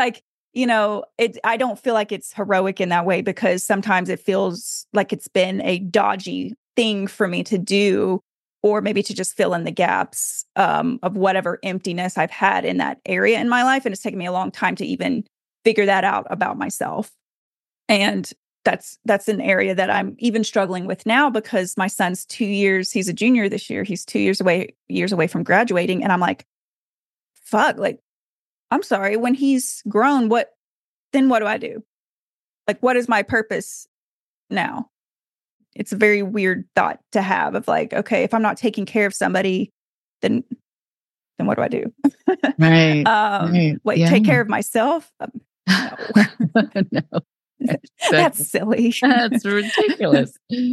I don't feel like it's heroic in that way, because sometimes it feels like it's been a dodgy thing for me to do, or maybe to just fill in the gaps of whatever emptiness I've had in that area in my life. And it's taken me a long time to even figure that out about myself. And that's an area that I'm even struggling with now, because my son's 2 years, he's a junior this year. He's 2 years away from graduating. And I'm like, fuck, like, I'm sorry, when he's grown, what do I do? Like, what is my purpose now? It's a very weird thought to have of like, okay, if I'm not taking care of somebody, then what do I do?
Right. Right.
Wait, take care of myself? No.
No.
That's silly.
That's ridiculous.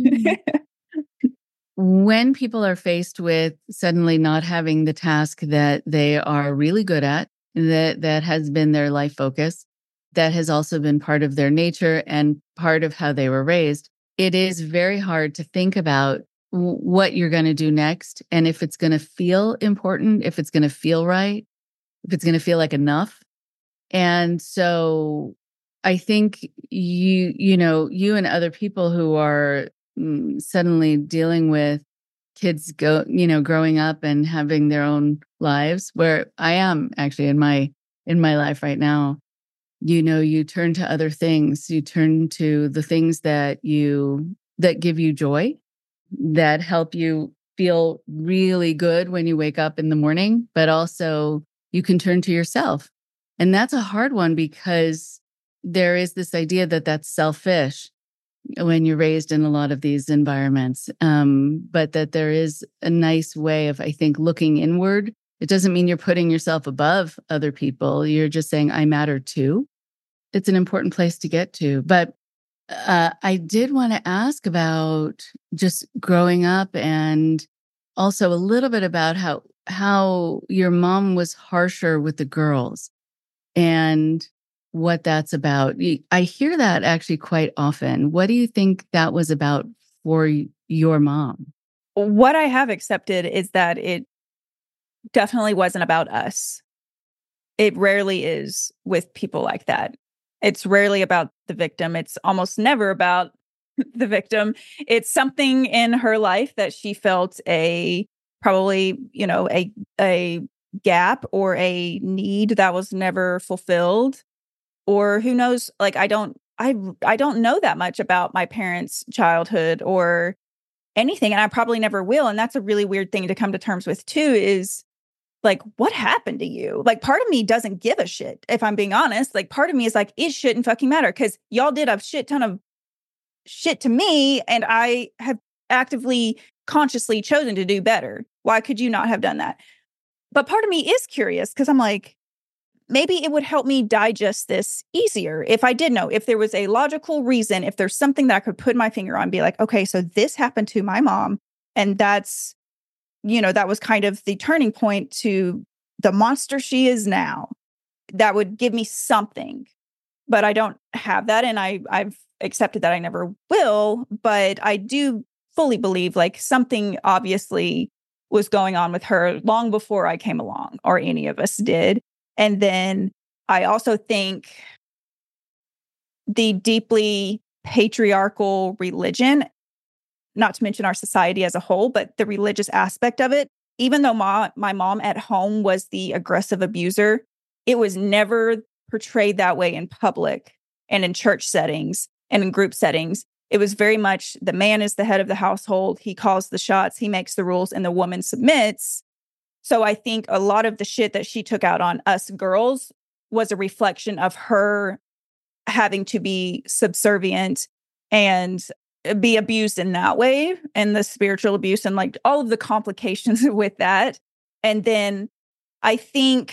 When people are faced with suddenly not having the task that they are really good at, that has been their life focus, that has also been part of their nature and part of how they were raised, it is very hard to think about what you're going to do next, and if it's going to feel important, if it's going to feel right, if it's going to feel like enough. And so I think you and other people who are suddenly dealing with kids growing up and having their own lives, where I am actually in my life right now, you turn to other things. You turn to the things that give you joy, that help you feel really good when you wake up in the morning, but also you can turn to yourself. And that's a hard one, because there is this idea that that's selfish when you're raised in a lot of these environments, but that there is a nice way of, I think, looking inward. It doesn't mean you're putting yourself above other people. You're just saying, I matter too. It's an important place to get to. But I did want to ask about just growing up, and also a little bit about how your mom was harsher with the girls and what that's about. I hear that actually quite often. What do you think that was about for your mom?
What I have accepted is that it definitely wasn't about us. It rarely is with people like that. It's rarely about the victim. It's almost never about the victim. It's something in her life that she felt a gap or a need that was never fulfilled. Or who knows, like, I don't know that much about my parents' childhood or anything, and I probably never will. And that's a really weird thing to come to terms with too, is like, what happened to you? Like, part of me doesn't give a shit, if I'm being honest. Like, part of me is like, it shouldn't fucking matter, because y'all did a shit ton of shit to me, and I have actively, consciously chosen to do better. Why could you not have done that? But part of me is curious, because I'm like, maybe it would help me digest this easier if I did know, if there was a logical reason, if there's something that I could put my finger on and be like, okay, so this happened to my mom, and that's, that was kind of the turning point to the monster she is now. That would give me something. But I don't have that, and I've accepted that I never will. But I do fully believe like something obviously was going on with her long before I came along, or any of us did. And then I also think the deeply patriarchal religion, not to mention our society as a whole, but the religious aspect of it, even though my mom at home was the aggressive abuser, it was never portrayed that way in public and in church settings and in group settings. It was very much the man is the head of the household. He calls the shots, he makes the rules, and the woman submits. So I think a lot of the shit that she took out on us girls was a reflection of her having to be subservient and be abused in that way, and the spiritual abuse and like all of the complications with that. And then I think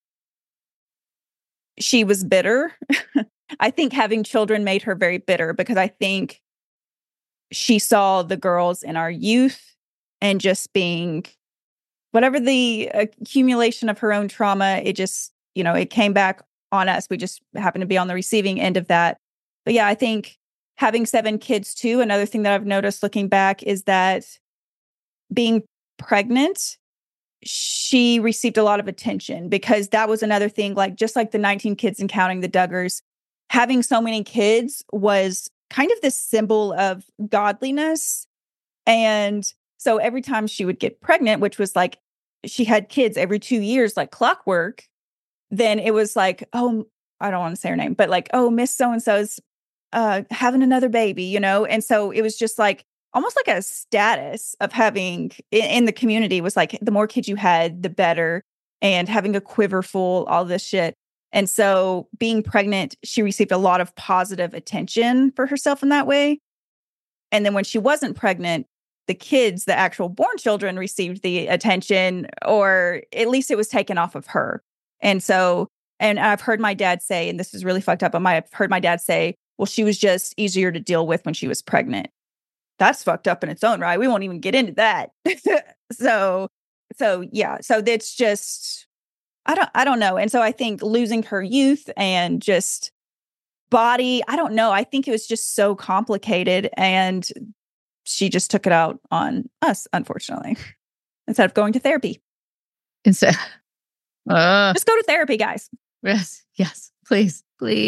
she was bitter. I think having children made her very bitter, because I think she saw the girls in our youth and just being whatever the accumulation of her own trauma, it just, it came back on us. We just happened to be on the receiving end of that. But yeah, I think having 7 kids too, another thing that I've noticed looking back is that being pregnant, she received a lot of attention, because that was another thing, like just like the 19 kids and counting, the Duggars, having so many kids was kind of this symbol of godliness And so every time she would get pregnant, which was like, she had kids every 2 years, like clockwork, then it was like, oh, I don't want to say her name, but like, oh, Miss so-and-so's having another baby, you know? And so it was just like, almost like a status of having in the community was like, the more kids you had, the better. And having a quiver full, all this shit. And so being pregnant, she received a lot of positive attention for herself in that way. And then when she wasn't pregnant, the kids, the actual born children, received the attention, or at least it was taken off of her. And so, and I've heard my dad say, and this is really fucked up, but I've heard my dad say, well, she was just easier to deal with when she was pregnant. That's fucked up in its own right. We won't even get into that. So yeah. So that's just, I don't know. And so I think losing her youth and just body, I don't know. I think it was just so complicated, and she just took it out on us, unfortunately, instead of going to therapy.
Instead,
just go to therapy, guys.
Yes, please.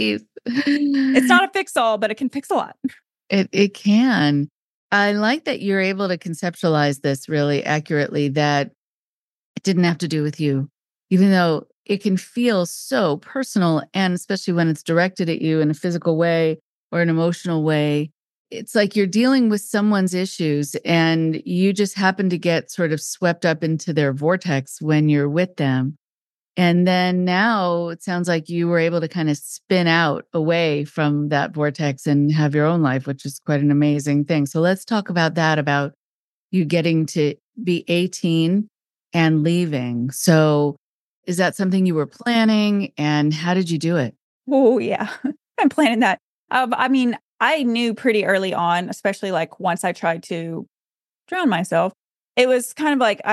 It's not a fix-all, but it can fix a lot.
It can. I like that you're able to conceptualize this really accurately, that it didn't have to do with you, even though it can feel so personal, and especially when it's directed at you in a physical way or an emotional way. It's like you're dealing with someone's issues and you just happen to get sort of swept up into their vortex when you're with them. And then now it sounds like you were able to kind of spin out away from that vortex and have your own life, which is quite an amazing thing. So let's talk about that, about you getting to be 18 and leaving. So is that something you were planning, and how did you do it?
Oh, yeah. I'm planning that. I mean, I knew pretty early on, especially like once I tried to drown myself, it was kind of like,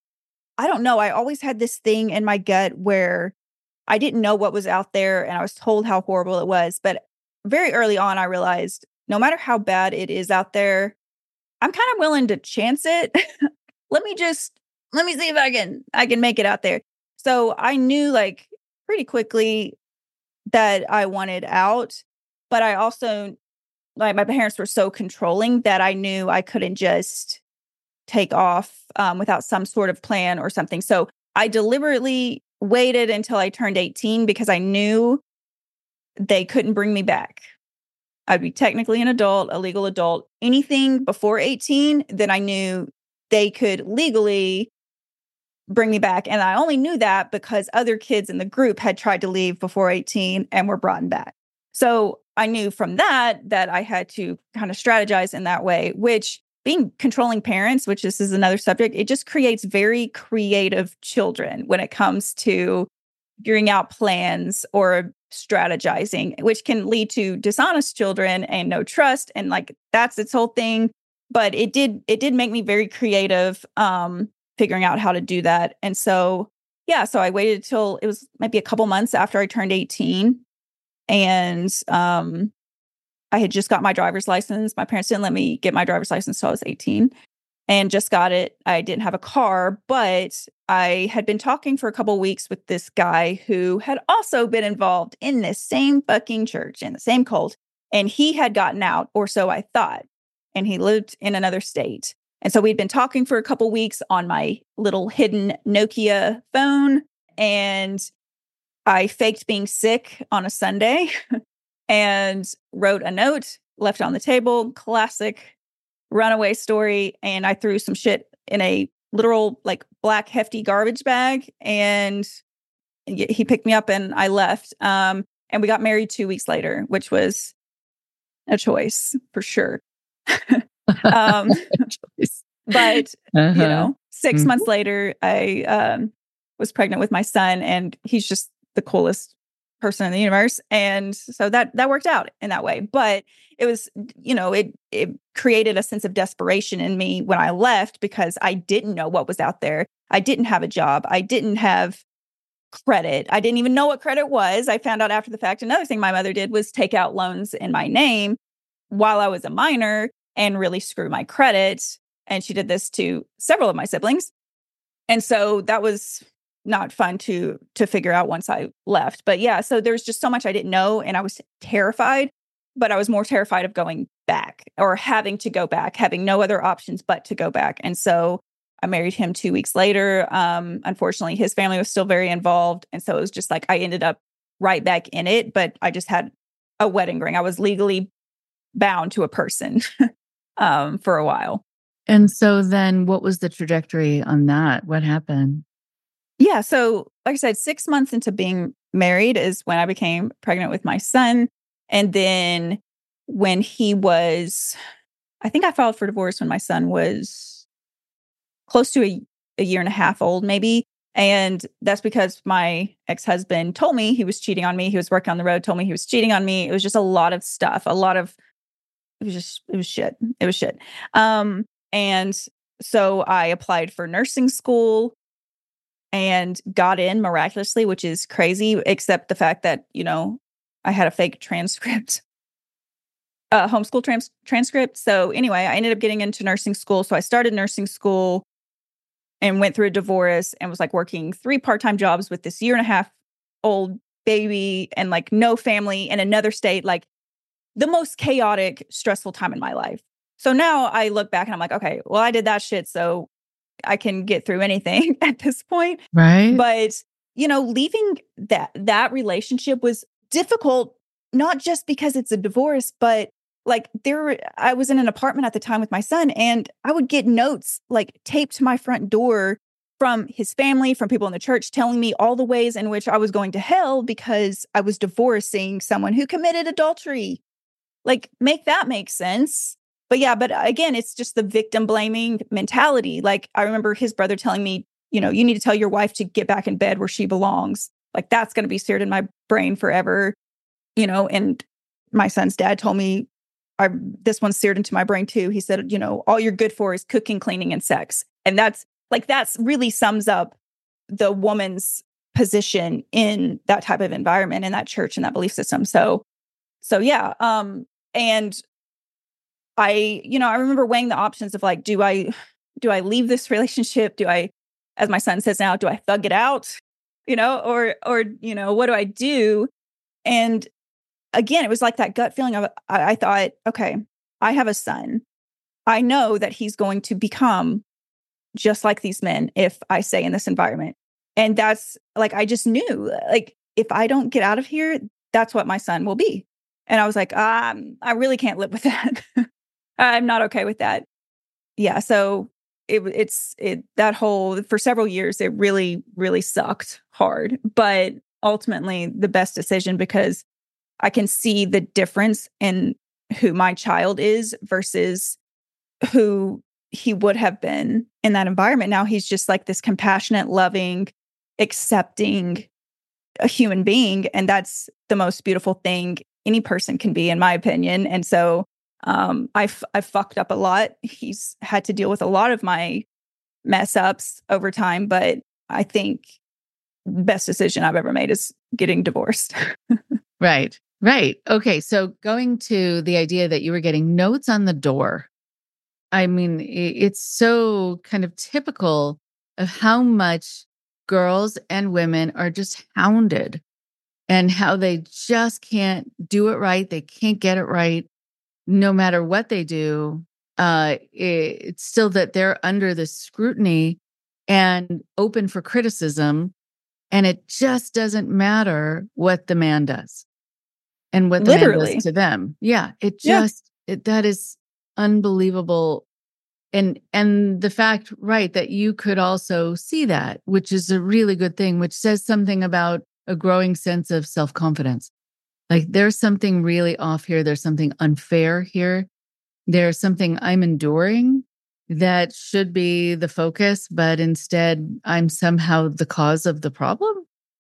I don't know. I always had this thing in my gut where I didn't know what was out there, and I was told how horrible it was. But very early on, I realized no matter how bad it is out there, I'm kind of willing to chance it. let me see if I can make it out there. So I knew like pretty quickly that I wanted out, but I also, like, my parents were so controlling that I knew I couldn't just take off without some sort of plan or something. So I deliberately waited until I turned 18 because I knew they couldn't bring me back. I'd be technically an adult, a legal adult. Anything before 18, then I knew they could legally bring me back. And I only knew that because other kids in the group had tried to leave before 18 and were brought back. So I knew from that I had to kind of strategize in that way, which, being controlling parents, which this is another subject, it just creates very creative children when it comes to figuring out plans or strategizing, which can lead to dishonest children and no trust. And like, that's its whole thing. But it did make me very creative, figuring out how to do that. And so, yeah, so I waited till it was maybe a couple months after I turned 18. And I had just got my driver's license. My parents didn't let me get my driver's license until I was 18, and just got it. I didn't have a car, but I had been talking for a couple of weeks with this guy who had also been involved in this same fucking church, in the same cult. And he had gotten out, or so I thought, and he lived in another state. And so we'd been talking for a couple of weeks on my little hidden Nokia phone. And I faked being sick on a Sunday and wrote a note, left it on the table, classic runaway story. And I threw some shit in a literal like black hefty garbage bag, and he picked me up and I left. And we got married 2 weeks later, which was a choice for sure. But you know, 6 months later, I was pregnant with my son, and he's just the coolest person in the universe. And so that worked out in that way. But it was, you know, it created a sense of desperation in me when I left, because I didn't know what was out there. I didn't have a job. I didn't have credit. I didn't even know what credit was. I found out after the fact. Another thing my mother did was take out loans in my name while I was a minor and really screw my credit. And she did this to several of my siblings. And so that was not fun to figure out once I left. But yeah, so there's just so much I didn't know, and I was terrified. but I was more terrified of going back or having to go back, having no other options but to go back. And so I married him 2 weeks later. Unfortunately, his family was still very involved. And so it was just like I ended up right back in it, but I just had a wedding ring. I was legally bound to a person for a while.
And so then what was the trajectory on that? What happened?
Yeah. So, like I said, 6 months into being married is when I became pregnant with my son. And then when he was, I think I filed for divorce when my son was close to a year and a half old, maybe. And that's because my ex-husband told me he was cheating on me. He was working on the road, told me he was cheating on me. It was just a lot of stuff, it was shit. It was shit. And so I applied for nursing school and got in miraculously, which is crazy, except the fact that, I had a fake transcript, homeschool transcript. So anyway, I ended up getting into nursing school. So I started nursing school and went through a divorce and was like working 3 part-time jobs with this 1.5-year-old baby and like no family in another state, like the most chaotic, stressful time in my life. So now I look back and I'm like, okay, well, I did that shit, so I can get through anything at this point.
Right.
But, leaving that relationship was difficult, not just because it's a divorce, but like I was in an apartment at the time with my son, and I would get notes like taped to my front door from his family, from people in the church telling me all the ways in which I was going to hell because I was divorcing someone who committed adultery. Like, make that make sense. But again, it's just the victim blaming mentality. Like, I remember his brother telling me, you need to tell your wife to get back in bed where she belongs. Like, that's going to be seared in my brain forever, and my son's dad told me, this one's seared into my brain too. He said, all you're good for is cooking, cleaning, and sex. And that's really sums up the woman's position in that type of environment, in that church, and that belief system. So yeah. And I remember weighing the options of like, do I leave this relationship? Do I, as my son says now, do I thug it out? Or what do I do? And again, it was like that gut feeling of, I thought, okay, I have a son. I know that he's going to become just like these men if I stay in this environment. And that's like, I just knew, like, if I don't get out of here, that's what my son will be. And I was like, I really can't live with that. I'm not okay with that. Yeah. So for several years, it really, really sucked hard, but ultimately the best decision, because I can see the difference in who my child is versus who he would have been in that environment. Now he's just like this compassionate, loving, accepting a human being. And that's the most beautiful thing any person can be, in my opinion. And so I've fucked up a lot. He's had to deal with a lot of my mess ups over time, but I think the best decision I've ever made is getting divorced.
Right. Okay. So going to the idea that you were getting notes on the door, I mean, it's so kind of typical of how much girls and women are just hounded and how they just can't do it right. They can't get it right. No matter what they do, it's still that they're under the scrutiny and open for criticism. And it just doesn't matter what the man does and what the man does to them. Yeah, that is unbelievable. And the fact, right, that you could also see that, which is a really good thing, which says something about a growing sense of self-confidence. Like, there's something really off here. There's something unfair here. There's something I'm enduring that should be the focus, but instead I'm somehow the cause of the problem.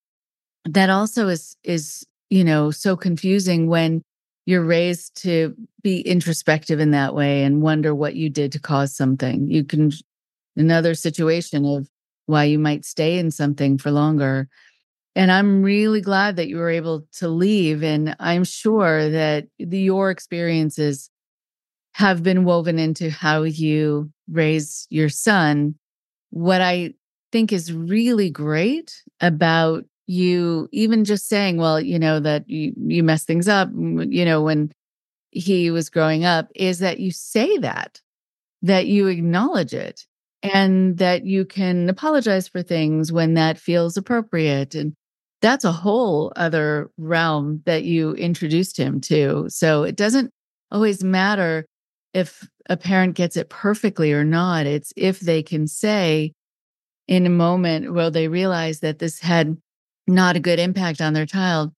That also is so confusing when you're raised to be introspective in that way and wonder what you did to cause something. You can, another situation of why you might stay in something for longer. And I'm really glad that you were able to leave. And I'm sure that your experiences have been woven into how you raise your son. What I think is really great about you, even just saying, well, that you mess things up, when he was growing up is that you say that you acknowledge it, and that you can apologize for things when that feels appropriate. And that's a whole other realm that you introduced him to. So it doesn't always matter if a parent gets it perfectly or not. It's if they can say in a moment where they realize that this had not a good impact on their child,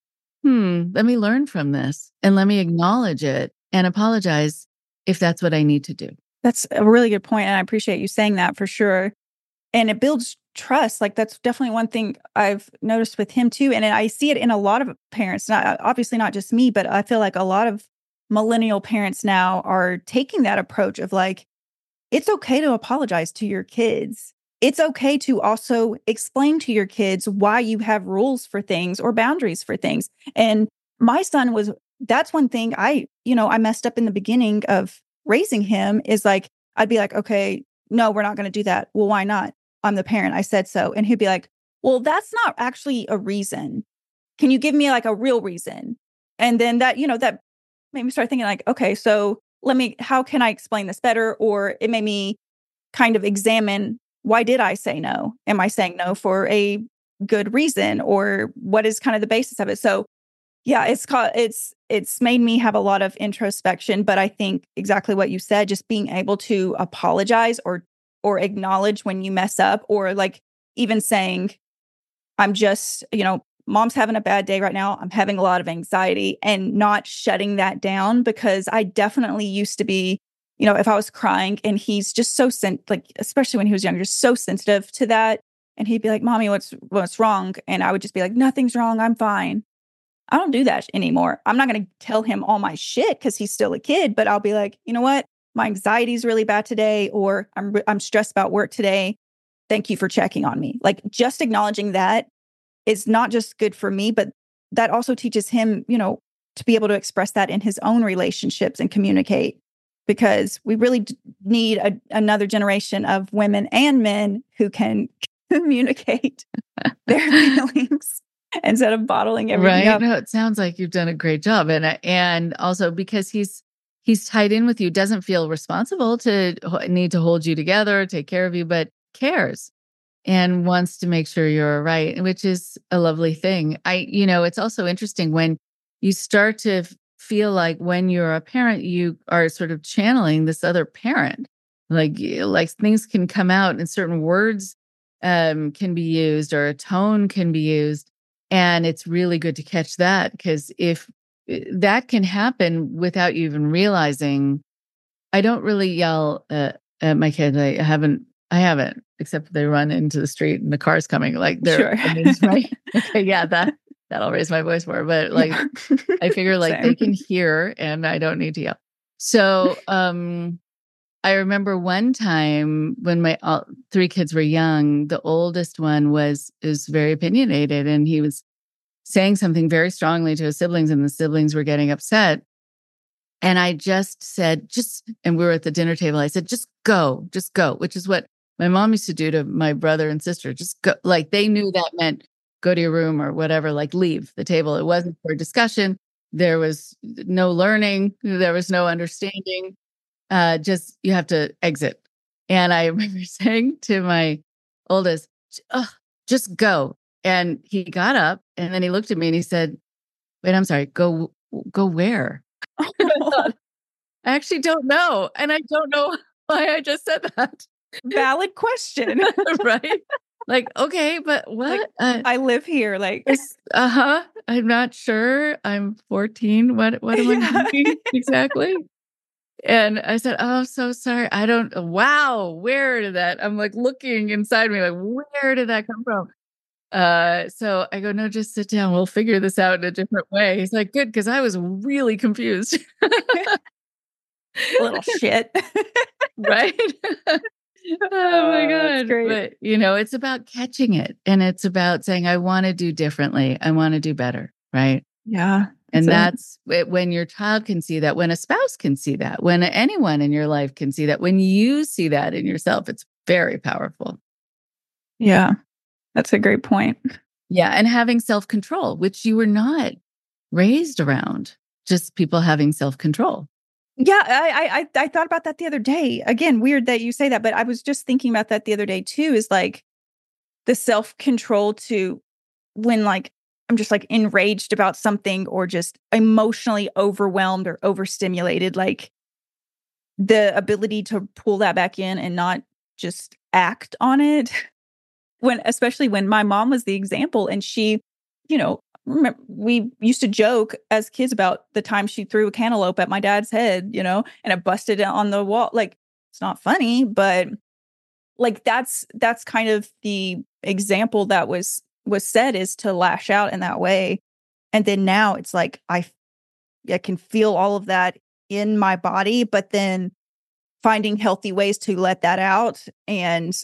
let me learn from this and let me acknowledge it and apologize if that's what I need to do.
That's a really good point, and I appreciate you saying that for sure. And it builds trust. Like, that's definitely one thing I've noticed with him too. And I see it in a lot of parents, not obviously not just me, but I feel like a lot of millennial parents now are taking that approach of like, it's okay to apologize to your kids. It's okay to also explain to your kids why you have rules for things or boundaries for things. And my son that's one thing I messed up in the beginning of raising him, is like, I'd be like, okay, no, we're not going to do that. Well, why not? I'm the parent. I said so. And he'd be like, well, that's not actually a reason. Can you give me like a real reason? And then that made me start thinking like, okay, so how can I explain this better? Or it made me kind of examine, why did I say no? Am I saying no for a good reason? Or what is kind of the basis of it? So yeah, it's made me have a lot of introspection, but I think exactly what you said, just being able to apologize or acknowledge when you mess up, or like even saying, I'm just, mom's having a bad day right now. I'm having a lot of anxiety, and not shutting that down, because I definitely used to be, if I was crying and he's just so especially when he was younger, just so sensitive to that. And he'd be like, Mommy, what's wrong? And I would just be like, nothing's wrong. I'm fine. I don't do that anymore. I'm not going to tell him all my shit because he's still a kid, but I'll be like, you know what? My anxiety is really bad today, or I'm stressed about work today. Thank you for checking on me. Like, just acknowledging that is not just good for me, but that also teaches him, to be able to express that in his own relationships and communicate, because we really need another generation of women and men who can communicate their feelings instead of bottling everything up.
No, it sounds like you've done a great job. And also because he's tied in with you, doesn't feel responsible to need to hold you together, take care of you, but cares and wants to make sure you're all right, which is a lovely thing. It's also interesting when you start to feel like when you're a parent, you are sort of channeling this other parent, like things can come out and certain words can be used, or a tone can be used. And it's really good to catch that, because if that can happen without you even realizing. I don't really yell at my kids. I haven't, except they run into the street and the car's coming. Like they're,
sure.
Right? Okay, yeah, that'll raise my voice more. But like, I figure like they can hear, and I don't need to yell. So, I remember one time when my three kids were young, the oldest one was very opinionated, and he was saying something very strongly to his siblings, and the siblings were getting upset. And I just said, and we were at the dinner table, I said, just go, which is what my mom used to do to my brother and sister. Just go. Like, they knew that meant go to your room or whatever, like leave the table. It wasn't for discussion. There was no learning. There was no understanding. Just, you have to exit. And I remember saying to my oldest, just go. And he got up, and then he looked at me and he said, wait, I'm sorry, go where? I actually don't know. And I don't know why I just said that.
Valid question.
Right? Like, okay, but what?
Like, I live here. Like,
I'm not sure. I'm 14. What am I doing exactly? And I said, oh, I'm so sorry. I don't, wow, where did that? I'm like looking inside me, like, where did that come from? So I go, no, just sit down. We'll figure this out in a different way. He's like, good, because I was really confused.
Little shit.
Right? Oh my God. But, it's about catching it. And it's about saying, I want to do differently. I want to do better. Right?
Yeah.
And that's when your child can see that, when a spouse can see that, when anyone in your life can see that, when you see that in yourself, it's very powerful.
Yeah. That's a great point.
Yeah. And having self-control, which you were not raised around. just people having self-control.
Yeah, I thought about that the other day. Again, weird that you say that, but I was just thinking about that the other day too, is like the self-control to when like I'm just like enraged about something or just emotionally overwhelmed or overstimulated, like the ability to pull that back in and not just act on it. Especially when my mom was the example and she, we used to joke as kids about the time she threw a cantaloupe at my dad's head, and it busted on the wall. Like, it's not funny, but like that's kind of the example that was said, is to lash out in that way. And then now it's like I can feel all of that in my body, but then finding healthy ways to let that out, and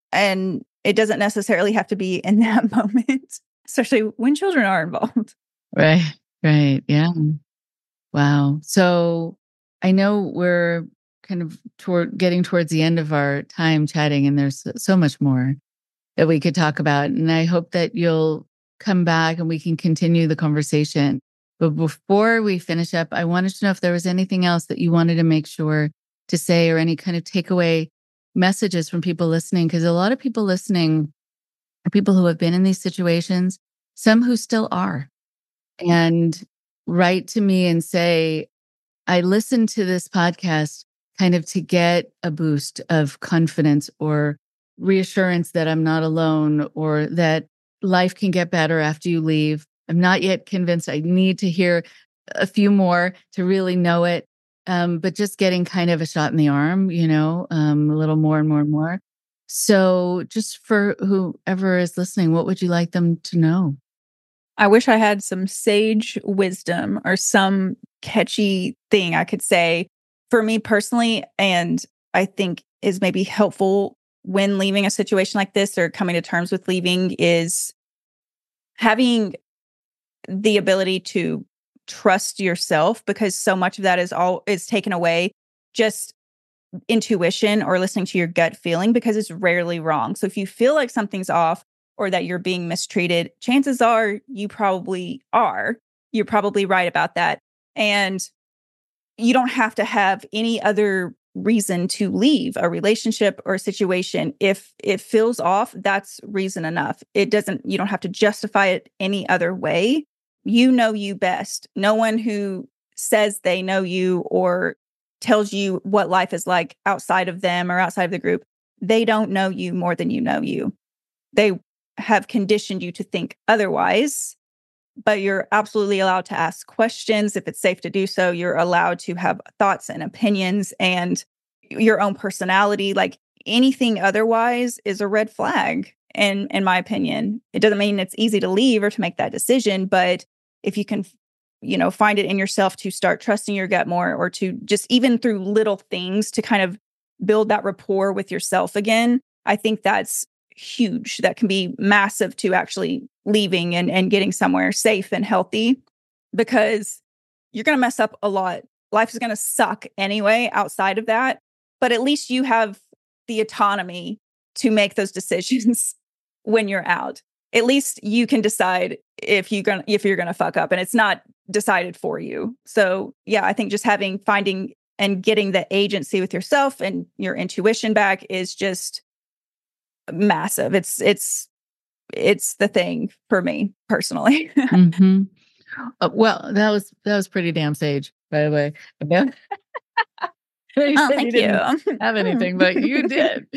it doesn't necessarily have to be in that moment, especially when children are involved.
Right. Yeah. Wow. So I know we're kind of getting towards the end of our time chatting, and there's so much more that we could talk about. And I hope that you'll come back and we can continue the conversation. But before we finish up, I wanted to know if there was anything else that you wanted to make sure to say, or any kind of takeaway messages from people listening, because a lot of people listening are people who have been in these situations, some who still are, and write to me and say, I listened to this podcast kind of to get a boost of confidence or reassurance that I'm not alone, or that life can get better after you leave. I'm not yet convinced. I need to hear a few more to really know it. But just getting kind of a shot in the arm, a little more and more and more. So just for whoever is listening, what would you like them to know?
I wish I had some sage wisdom or some catchy thing I could say for me personally, and I think is maybe helpful when leaving a situation like this or coming to terms with leaving, is having the ability to trust yourself, because so much of that is taken away just intuition or listening to your gut feeling, because it's rarely wrong. So if you feel like something's off or that you're being mistreated, chances are you probably are. You're probably right about that. And you don't have to have any other reason to leave a relationship or a situation. If it feels off, that's reason enough. You don't have to justify it any other way. You know you best. No one who says they know you or tells you what life is like outside of them or outside of the group, they don't know you more than you know you. They have conditioned you to think otherwise, but you're absolutely allowed to ask questions if it's safe to do so. You're allowed to have thoughts and opinions and your own personality. Like, anything otherwise is a red flag, in my opinion. It doesn't mean it's easy to leave or to make that decision, but if you can, find it in yourself to start trusting your gut more, or to just even through little things to kind of build that rapport with yourself again, I think that's huge. That can be massive to actually leaving and getting somewhere safe and healthy, because you're going to mess up a lot. Life is going to suck anyway outside of that, but at least you have the autonomy to make those decisions when you're out. At least you can decide if you're going to fuck up, and it's not decided for you. So yeah, I think just finding and getting the agency with yourself and your intuition back is just massive. It's the thing for me personally.
Mm-hmm. Well, that was pretty damn sage, by the way.
Oh, thank you.
Didn't have anything, but you did.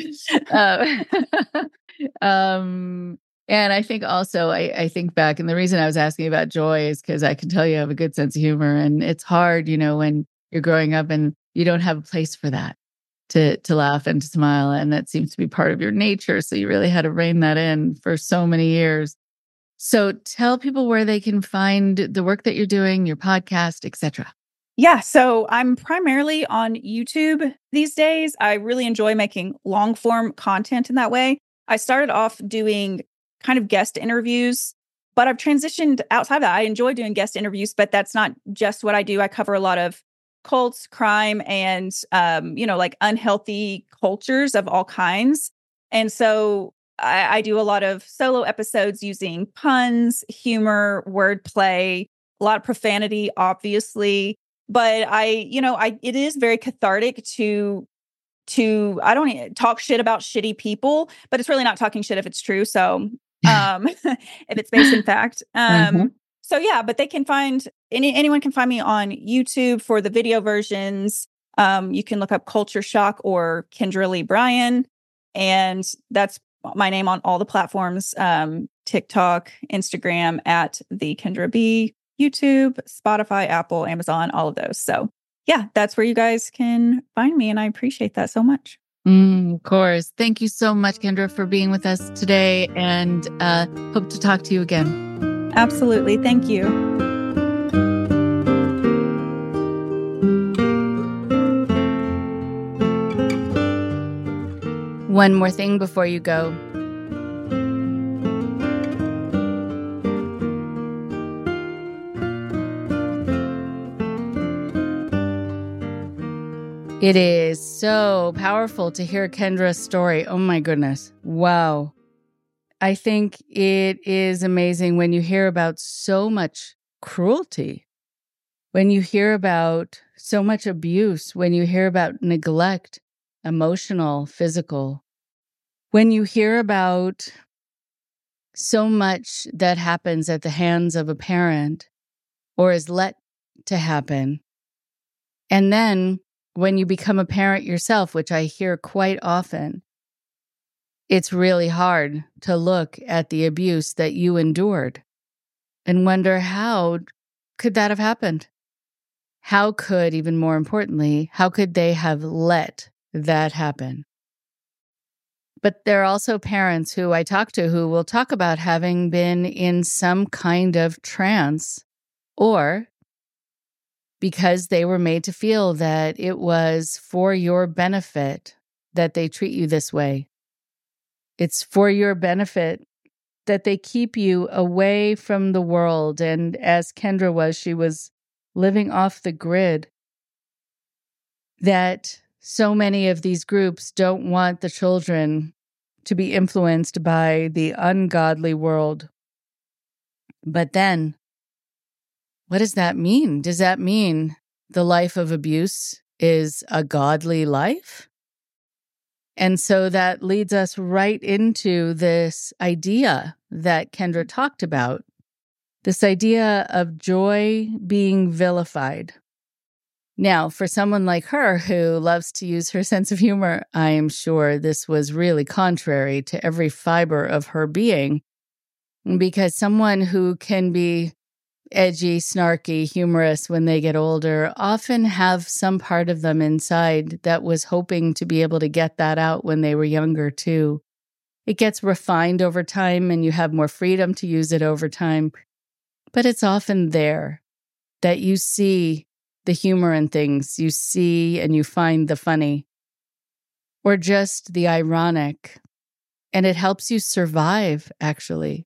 And I think also, I think back, and the reason I was asking about joy is because I can tell you have a good sense of humor, and it's hard, when you're growing up and you don't have a place for that, to laugh and to smile, and that seems to be part of your nature. So you really had to rein that in for so many years. So tell people where they can find the work that you're doing, your podcast, etc.
Yeah, so I'm primarily on YouTube these days. I really enjoy making long form content in that way. I started off doing kind of guest interviews, but I've transitioned outside of that. I enjoy doing guest interviews, but that's not just what I do. I cover a lot of cults, crime, and like unhealthy cultures of all kinds. And so I do a lot of solo episodes using puns, humor, wordplay, a lot of profanity, obviously, but it is very cathartic to I don't talk shit about shitty people, but it's really not talking shit if it's true. So, if it's based in fact, so yeah, but they can find anyone can find me on YouTube for the video versions. You can look up Culture Shock or Kendra Lee Bryan, and that's my name on all the platforms: TikTok, Instagram at the Kendra B, YouTube, Spotify, Apple, Amazon, all of those. So yeah, that's where you guys can find me, and I appreciate that so much.
Of course. Thank you so much, Kendra, for being with us today, and hope to talk to you again.
Absolutely. Thank you.
One more thing before you go. It is so powerful to hear Kendra's story. Oh my goodness. Wow. I think it is amazing when you hear about so much cruelty, when you hear about so much abuse, when you hear about neglect, emotional, physical, when you hear about so much that happens at the hands of a parent or is let to happen. And then when you become a parent yourself, which I hear quite often, it's really hard to look at the abuse that you endured and wonder, how could that have happened? How could, even more importantly, how could they have let that happen? But there are also parents who I talk to who will talk about having been in some kind of trance, or because they were made to feel that it was for your benefit that they treat you this way. It's for your benefit that they keep you away from the world. And as Kendra was, she was living off the grid. That so many of these groups don't want the children to be influenced by the ungodly world. But then, what does that mean? Does that mean the life of abuse is a godly life? And so that leads us right into this idea that Kendra talked about, this idea of joy being vilified. Now, for someone like her who loves to use her sense of humor, I am sure this was really contrary to every fiber of her being, because someone who can be edgy, snarky, humorous when they get older often have some part of them inside that was hoping to be able to get that out when they were younger too. It gets refined over time and you have more freedom to use it over time, but it's often there that you see the humor in things, you see and you find the funny or just the ironic, and it helps you survive, actually.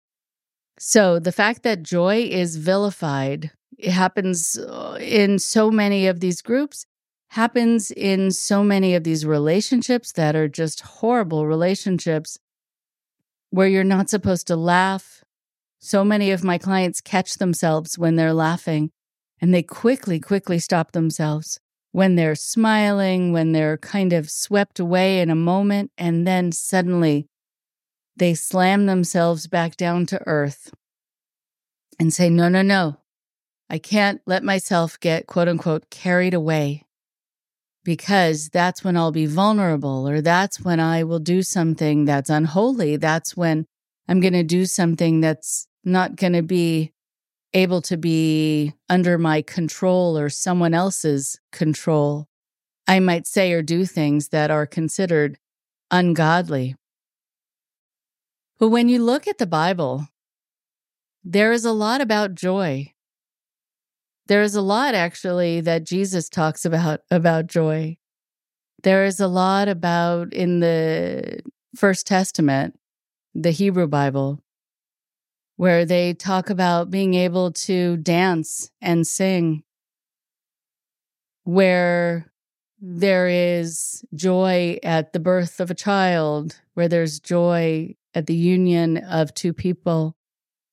So the fact that joy is vilified, it happens in so many of these groups, happens in so many of these relationships that are just horrible relationships where you're not supposed to laugh. So many of my clients catch themselves when they're laughing, and they quickly stop themselves when they're smiling, when they're kind of swept away in a moment, and then suddenly they slam themselves back down to earth and say, no, I can't let myself get, quote unquote, carried away, because that's when I'll be vulnerable, or that's when I will do something that's unholy. That's when I'm going to do something that's not going to be able to be under my control or someone else's control. I might say or do things that are considered ungodly. But when you look at the Bible, there is a lot about joy. There is a lot, actually, that Jesus talks about joy. There is a lot about, in the First Testament, the Hebrew Bible, where they talk about being able to dance and sing, where there is joy at the birth of a child, where there's joy at the union of two people.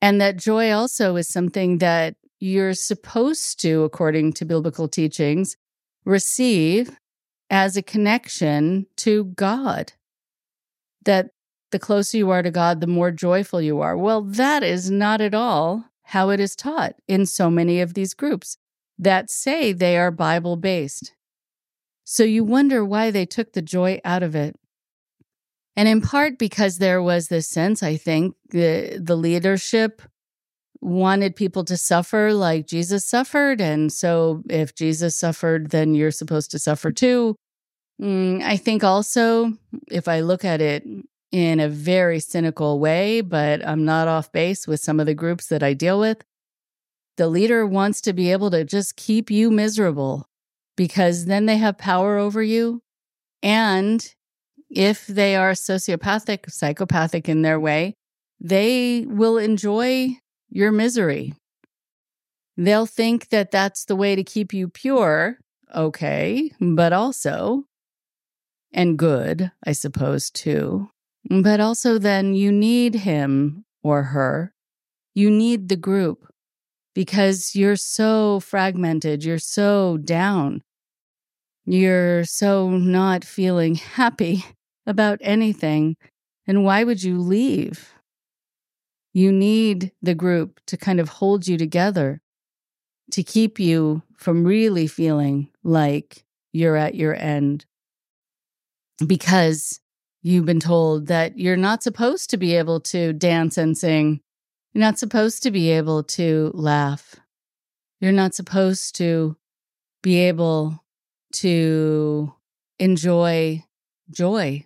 And that joy also is something that you're supposed to, according to biblical teachings, receive as a connection to God. That the closer you are to God, the more joyful you are. Well, that is not at all how it is taught in so many of these groups that say they are Bible-based. So you wonder why they took the joy out of it. And in part because there was this sense, I think, the leadership wanted people to suffer like Jesus suffered. And so if Jesus suffered, then you're supposed to suffer too. I think also, if I look at it in a very cynical way, but I'm not off base with some of the groups that I deal with, the leader wants to be able to just keep you miserable because then they have power over you. And if they are sociopathic, psychopathic in their way, they will enjoy your misery. They'll think that that's the way to keep you pure, okay, but also, and good, I suppose, too. But also then you need him or her. You need the group because you're so fragmented. You're so down. You're so not feeling happy about anything. And why would you leave? You need the group to kind of hold you together, to keep you from really feeling like you're at your end. Because you've been told that you're not supposed to be able to dance and sing. You're not supposed to be able to laugh. You're not supposed to be able to enjoy joy.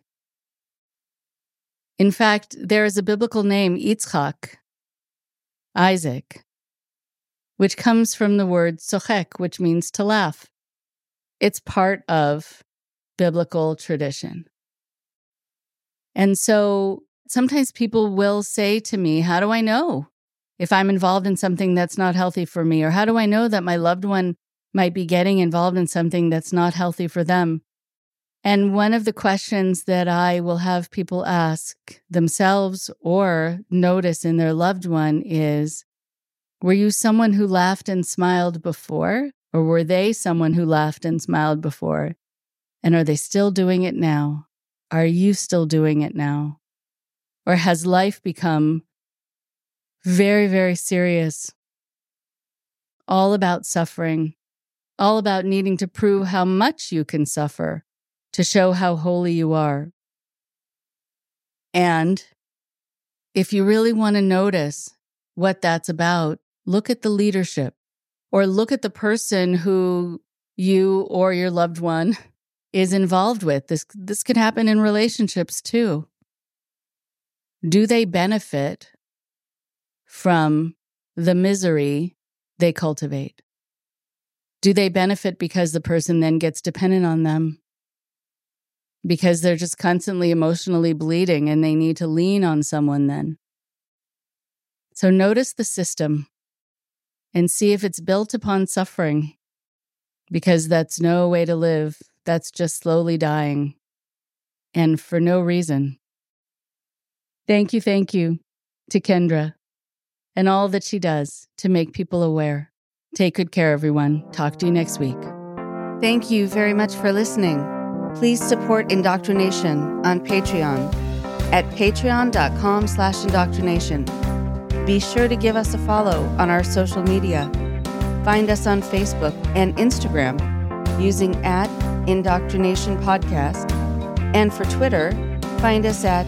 In fact, there is a biblical name, Yitzchak, Isaac, which comes from the word sochek, which means to laugh. It's part of biblical tradition. And so sometimes people will say to me, how do I know if I'm involved in something that's not healthy for me? Or how do I know that my loved one might be getting involved in something that's not healthy for them? And one of the questions that I will have people ask themselves or notice in their loved one is, were you someone who laughed and smiled before? Or were they someone who laughed and smiled before? And are they still doing it now? Are you still doing it now? Or has life become very, very serious? All about suffering, all about needing to prove how much you can suffer to show how holy you are. And if you really want to notice what that's about, look at the leadership or look at the person who you or your loved one is involved with. This could happen in relationships too. Do they benefit from the misery they cultivate? Do they benefit because the person then gets dependent on them? Because they're just constantly emotionally bleeding and they need to lean on someone then. So notice the system and see if it's built upon suffering, because that's no way to live. That's just slowly dying, and for no reason. Thank you to Kendra and all that she does to make people aware. Take good care, everyone. Talk to you next week. Thank you very much for listening. Please support Indoctrination on Patreon at patreon.com/indoctrination. Be sure to give us a follow on our social media. Find us on Facebook and Instagram using @Indoctrination Podcast. And for Twitter, find us at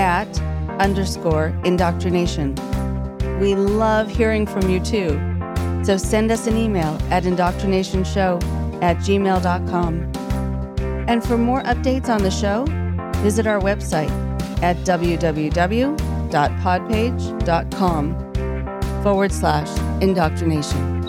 @_indoctrination. We love hearing from you too. So send us an email at indoctrinationshow@gmail.com. And for more updates on the show, visit our website at www.podpage.com/indoctrination.